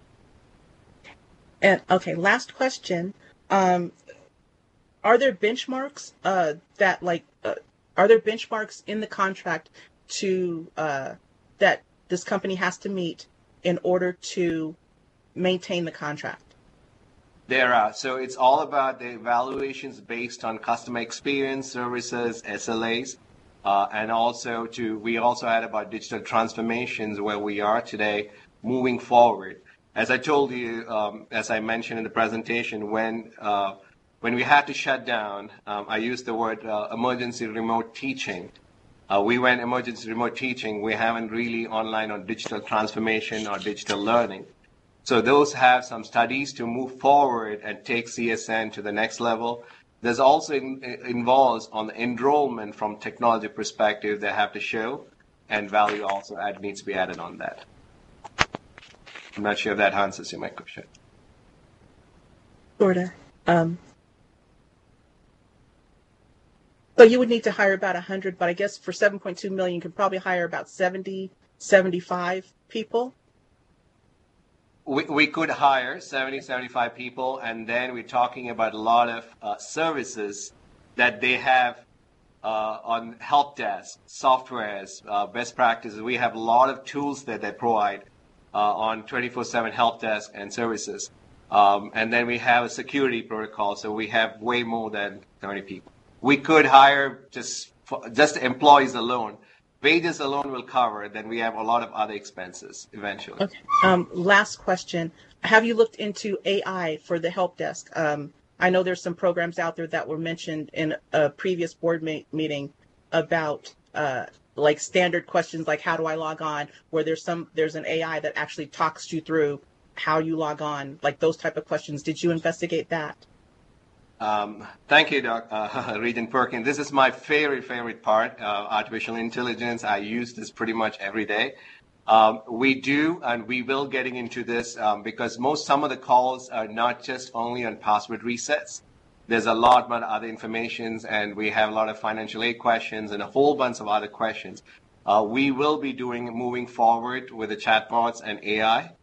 And okay, last question. Are there benchmarks are there benchmarks in the contract to that this company has to meet in order to maintain the contract? There are. So it's all about the evaluations based on customer experience, services, SLAs, and also we also had about digital transformations where we are today moving forward. As I told you, as I mentioned in the presentation, when we had to shut down, I used the word emergency remote teaching. We went emergency remote teaching. We haven't really online on digital transformation or digital learning. So those have some studies to move forward and take CSN to the next level. There's also involves on the enrollment from technology perspective they have to show, and value also needs to be added on that. I'm not sure if that answers your question. Sorta. So you would need to hire about 100, but I guess for $7.2 million, you could probably hire about 70, 75 people. We could hire 70, 75 people, and then we're talking about a lot of services that they have on help desk, softwares, best practices. We have a lot of tools that they provide on 24/7 help desk and services. And then we have a security protocol, so we have way more than 70 people. We could hire just employees alone. Wages alone will cover, then we have a lot of other expenses eventually. Okay. Last question. Have you looked into AI for the help desk? I know there's some programs out there that were mentioned in a previous board meeting about like standard questions like how do I log on, where there's an AI that actually talks you through how you log on, like those type of questions. Did you investigate that? Thank you, Regent Perkins. This is my favorite part, artificial intelligence. I use this pretty much every day. We do, and we will getting into this because some of the calls are not just only on password resets. There's a lot more other informations, and we have a lot of financial aid questions and a whole bunch of other questions. We will be moving forward with the chatbots and AI.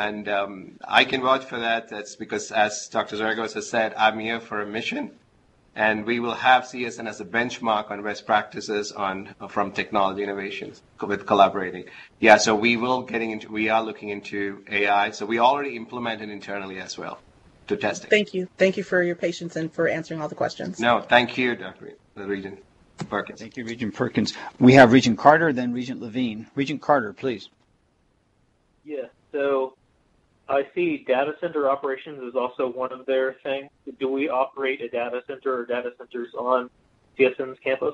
I can vouch for that. That's because, as Dr. Zaragoza said, I'm here for a mission, and we will have CSN as a benchmark on best practices from technology innovations with collaborating. Yeah, so we are looking into AI. So we already implemented internally as well to testing. Thank you. Thank you for your patience and for answering all the questions. No, thank you, Dr. Regent Perkins. Thank you, Regent Perkins. We have Regent Carter, then Regent Levine. Regent Carter, please. Yeah, so I see data center operations is also one of their things. Do we operate a data center or data centers on CSN's campus?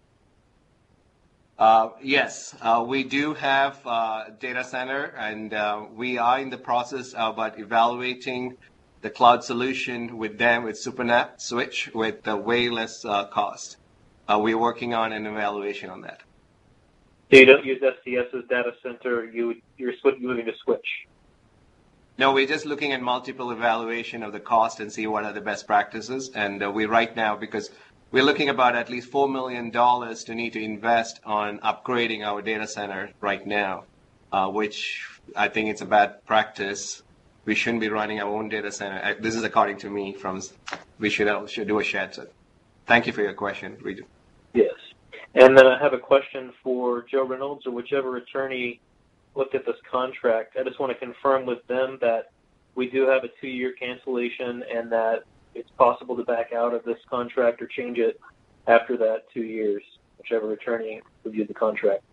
Yes, we do have data center, and we are in the process about evaluating the cloud solution with them, with SuperNet Switch, with way less cost. We're working on an evaluation on that. So you don't use SCS as data center, you're moving to Switch? No, we're just looking at multiple evaluation of the cost and see what are the best practices. And we right now, because we're looking about at least $4 million to need to invest on upgrading our data center right now, which I think it's a bad practice. We shouldn't be running our own data center. This is according to me. We should do a shared set. Thank you for your question, Regent. Yes. And then I have a question for Joe Reynolds or whichever attorney looked at this contract. I just want to confirm with them that we do have a 2-year cancellation and that it's possible to back out of this contract or change it after that 2 years, whichever attorney reviewed the contract.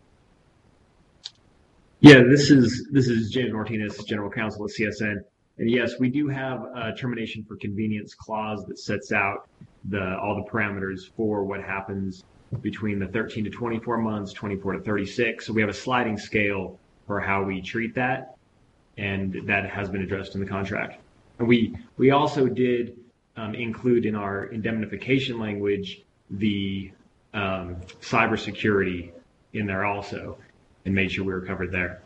Yeah, this is James Martinez, General Counsel at CSN. And yes, we do have a termination for convenience clause that sets out all the parameters for what happens between the 13 to 24 months, 24 to 36. So we have a sliding scale for how we treat that, and that has been addressed in the contract. And we also did include in our indemnification language the cybersecurity in there also, and made sure we were covered there.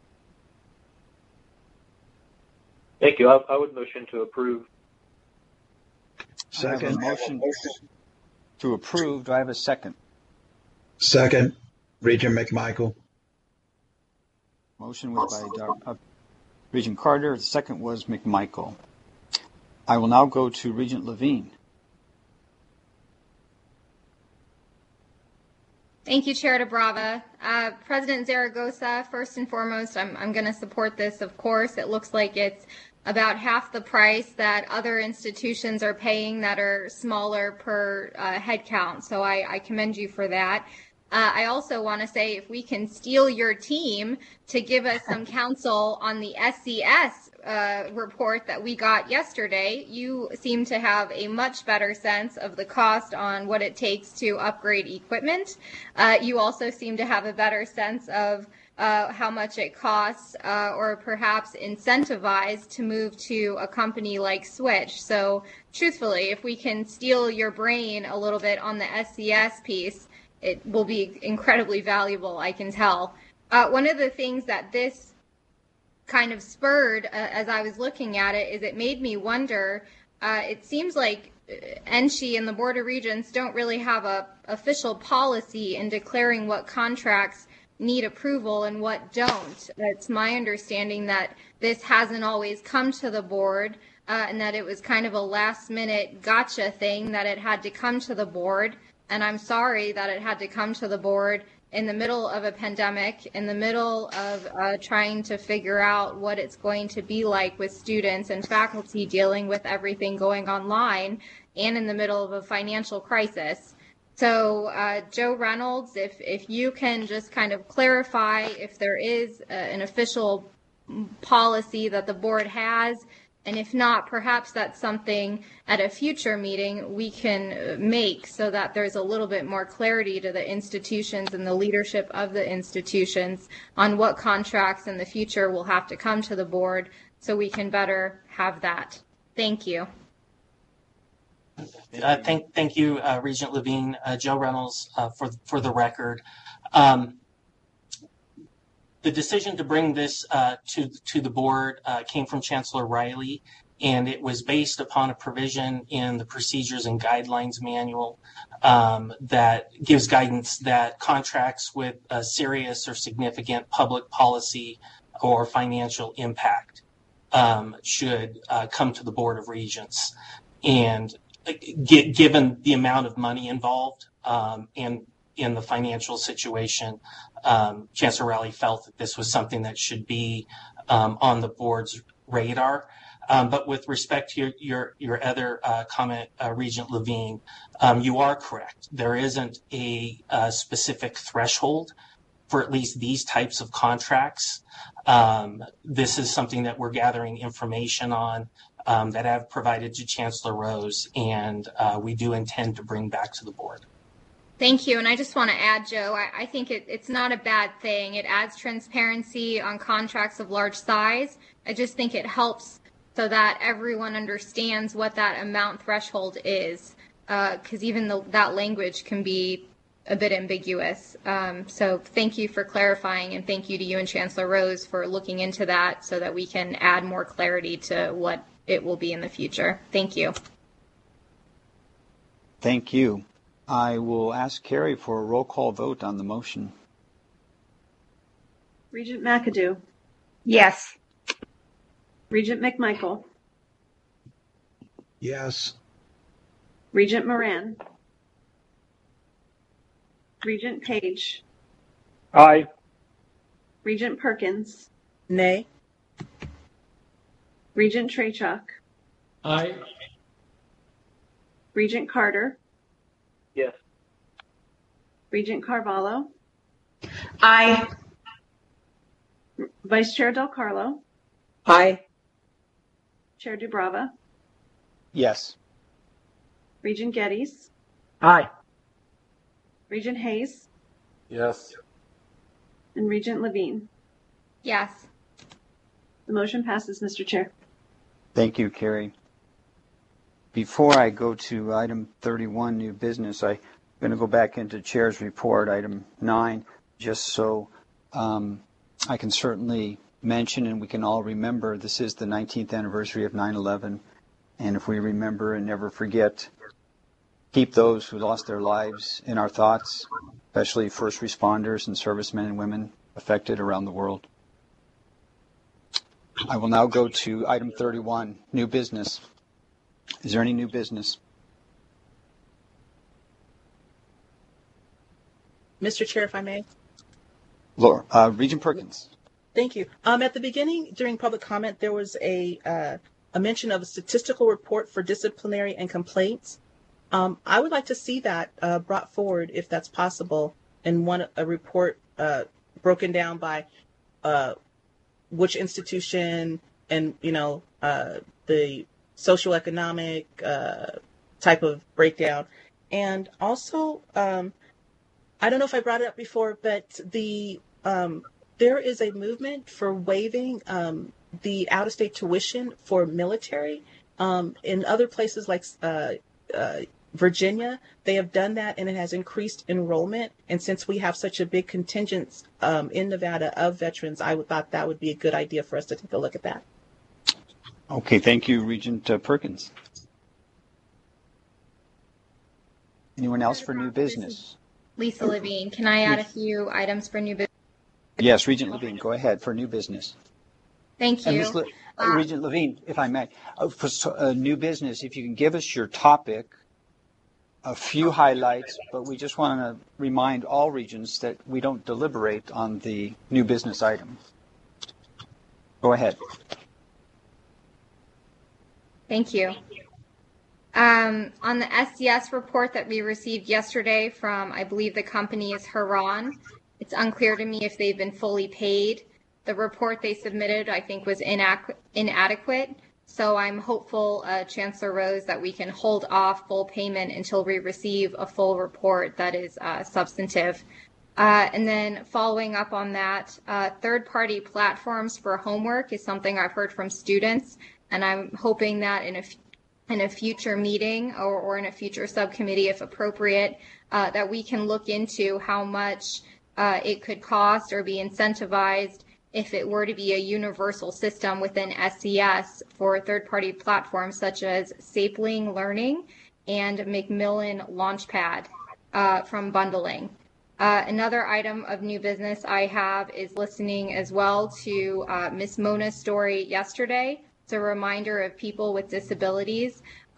Thank you. I would motion to approve. Second. Motion to approve. Do I have a second? Second. Regent McMichael. Motion was by Regent Carter. The second was McMichael. I will now go to Regent Levine. Thank you, Chair DeBrava. President Zaragoza, first and foremost, I'm going to support this, of course. It looks like it's about half the price that other institutions are paying that are smaller per head count. So I commend you for that. I also want to say if we can steal your team to give us some counsel on the SCS report that we got yesterday, you seem to have a much better sense of the cost on what it takes to upgrade equipment. You also seem to have a better sense of how much it costs or perhaps incentivize to move to a company like Switch. So truthfully, if we can steal your brain a little bit on the SCS piece, it will be incredibly valuable, I can tell. One of the things that this kind of spurred as I was looking at it is it made me wonder, it seems like NSHE and the Board of Regents don't really have a official policy in declaring what contracts need approval and what don't. It's my understanding that this hasn't always come to the board and that it was kind of a last minute gotcha thing that it had to come to the board. And I'm sorry that it had to come to the board in the middle of a pandemic, in the middle of trying to figure out what it's going to be like with students and faculty dealing with everything going online, and in the middle of a financial crisis. So Joe Reynolds, if you can just kind of clarify if there is an official policy that the board has, and if not, perhaps that's something at a future meeting we can make so that there's a little bit more clarity to the institutions and the leadership of the institutions on what contracts in the future will have to come to the board so we can better have that. Thank you. Thank you, Regent Levine. Joe Reynolds, for the record. The decision to bring this to the board came from Chancellor Riley, and it was based upon a provision in the Procedures and Guidelines Manual that gives guidance that contracts with a serious or significant public policy or financial impact should come to the Board of Regents. And given the amount of money involved and in the financial situation, Chancellor Riley felt that this was something that should be on the board's radar. But with respect to your other comment, Regent Levine, you are correct. There isn't a specific threshold for at least these types of contracts. This is something that we're gathering information on that I've provided to Chancellor Rose, and we do intend to bring back to the board. Thank you. And I just want to add, Joe, I think it's not a bad thing. It adds transparency on contracts of large size. I just think it helps so that everyone understands what that amount threshold is, because even that language can be a bit ambiguous. So thank you for clarifying, and thank you to you and Chancellor Rose for looking into that so that we can add more clarity to what it will be in the future. Thank you. Thank you. I will ask Carrie for a roll call vote on the motion. Regent McAdoo. Yes. Regent McMichael. Yes. Regent Moran. Regent Page. Aye. Regent Perkins. Nay. Regent Trachuk. Aye. Regent Carter. Yes. Regent Carvalho. Aye. Vice Chair Del Carlo. Aye. Chair Dubrava. Yes. Regent Geddes. Aye. Regent Hayes. Yes. And Regent Levine. Yes. The motion passes, Mr. Chair. Thank you, Carrie. Before I go to item 31, new business, I'm going to go back into Chair's report, item 9, just so I can certainly mention and we can all remember this is the 19th anniversary of 9/11. And if we remember and never forget, keep those who lost their lives in our thoughts, especially first responders and servicemen and women affected around the world. I will now go to item 31, new business. Is there any new business? Mr. Chair, if I may. Laura, Regent Perkins. Thank you. At the beginning, during public comment, there was a mention of a statistical report for disciplinary and complaints. I would like to see that brought forward, if that's possible, and a report broken down by which institution and, the socioeconomic type of breakdown. And also, I don't know if I brought it up before, but there is a movement for waiving the out-of-state tuition for military. In other places like Virginia, they have done that, and it has increased enrollment. And since we have such a big contingent in Nevada of veterans, I thought that would be a good idea for us to take a look at that. Okay, thank you, Regent Perkins. Anyone else for new business? Lisa Levine, can I add a few items for new business? Yes, Regent Levine, go ahead for new business. Thank you. Regent Levine, if I may, for new business, if you can give us your topic, a few highlights, but we just want to remind all regions that we don't deliberate on the new business item. Go ahead. Thank you. On the SCS report that we received yesterday from, I believe the company is Huron, it's unclear to me if they've been fully paid. The report they submitted, I think, was inadequate. So I'm hopeful, Chancellor Rose, that we can hold off full payment until we receive a full report that is substantive. And then following up on that, third-party platforms for homework is something I've heard from students, and I'm hoping that in a future meeting or in a future subcommittee, if appropriate, that we can look into how much it could cost or be incentivized if it were to be a universal system within SCS for third-party platforms such as Sapling Learning and Macmillan Launchpad from bundling. Another item of new business I have is listening as well to Ms. Mona's story yesterday. It's a reminder of people with disabilities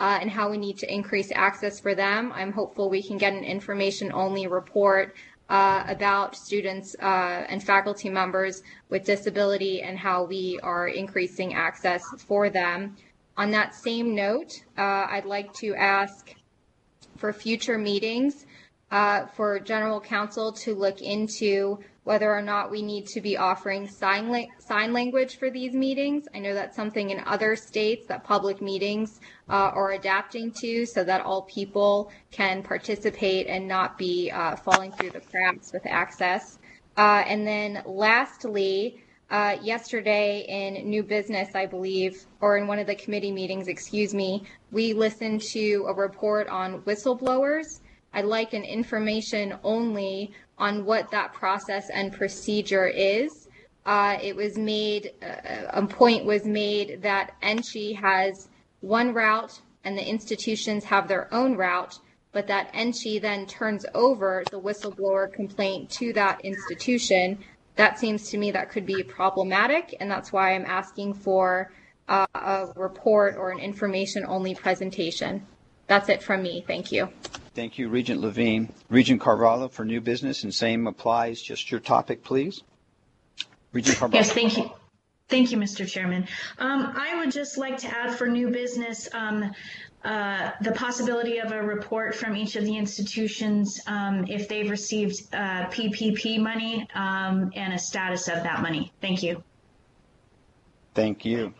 and how we need to increase access for them. I'm hopeful we can get an information-only report about students and faculty members with disability and how we are increasing access for them. On that same note, I'd like to ask for future meetings for General Counsel to look into whether or not we need to be offering sign language for these meetings. I know that's something in other states that public meetings are adapting to so that all people can participate and not be falling through the cracks with access. And then lastly, yesterday in new business, I believe, or in one of the committee meetings, excuse me, we listened to a report on whistleblowers. I'd like an information only on what that process and procedure is. It was made, a point was made that NCHE has one route and the institutions have their own route, but that NCHE then turns over the whistleblower complaint to that institution. That seems to me that could be problematic, and that's why I'm asking for a report or an information-only presentation. That's it from me. Thank you. Thank you, Regent Levine. Regent Carvalho for new business, and same applies. Just your topic, please. Regent Carvalho. Yes, thank you. Thank you, Mr. Chairman. I would just like to add for new business the possibility of a report from each of the institutions if they've received PPP money and a status of that money. Thank you. Thank you.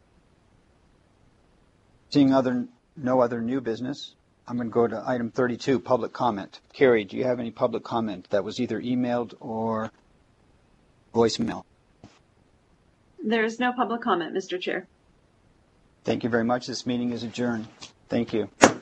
Seeing no other new business, I'm going to go to item 32, public comment. Carrie, do you have any public comment that was either emailed or voicemail? There's no public comment, Mr. Chair. Thank you very much. This meeting is adjourned. Thank you.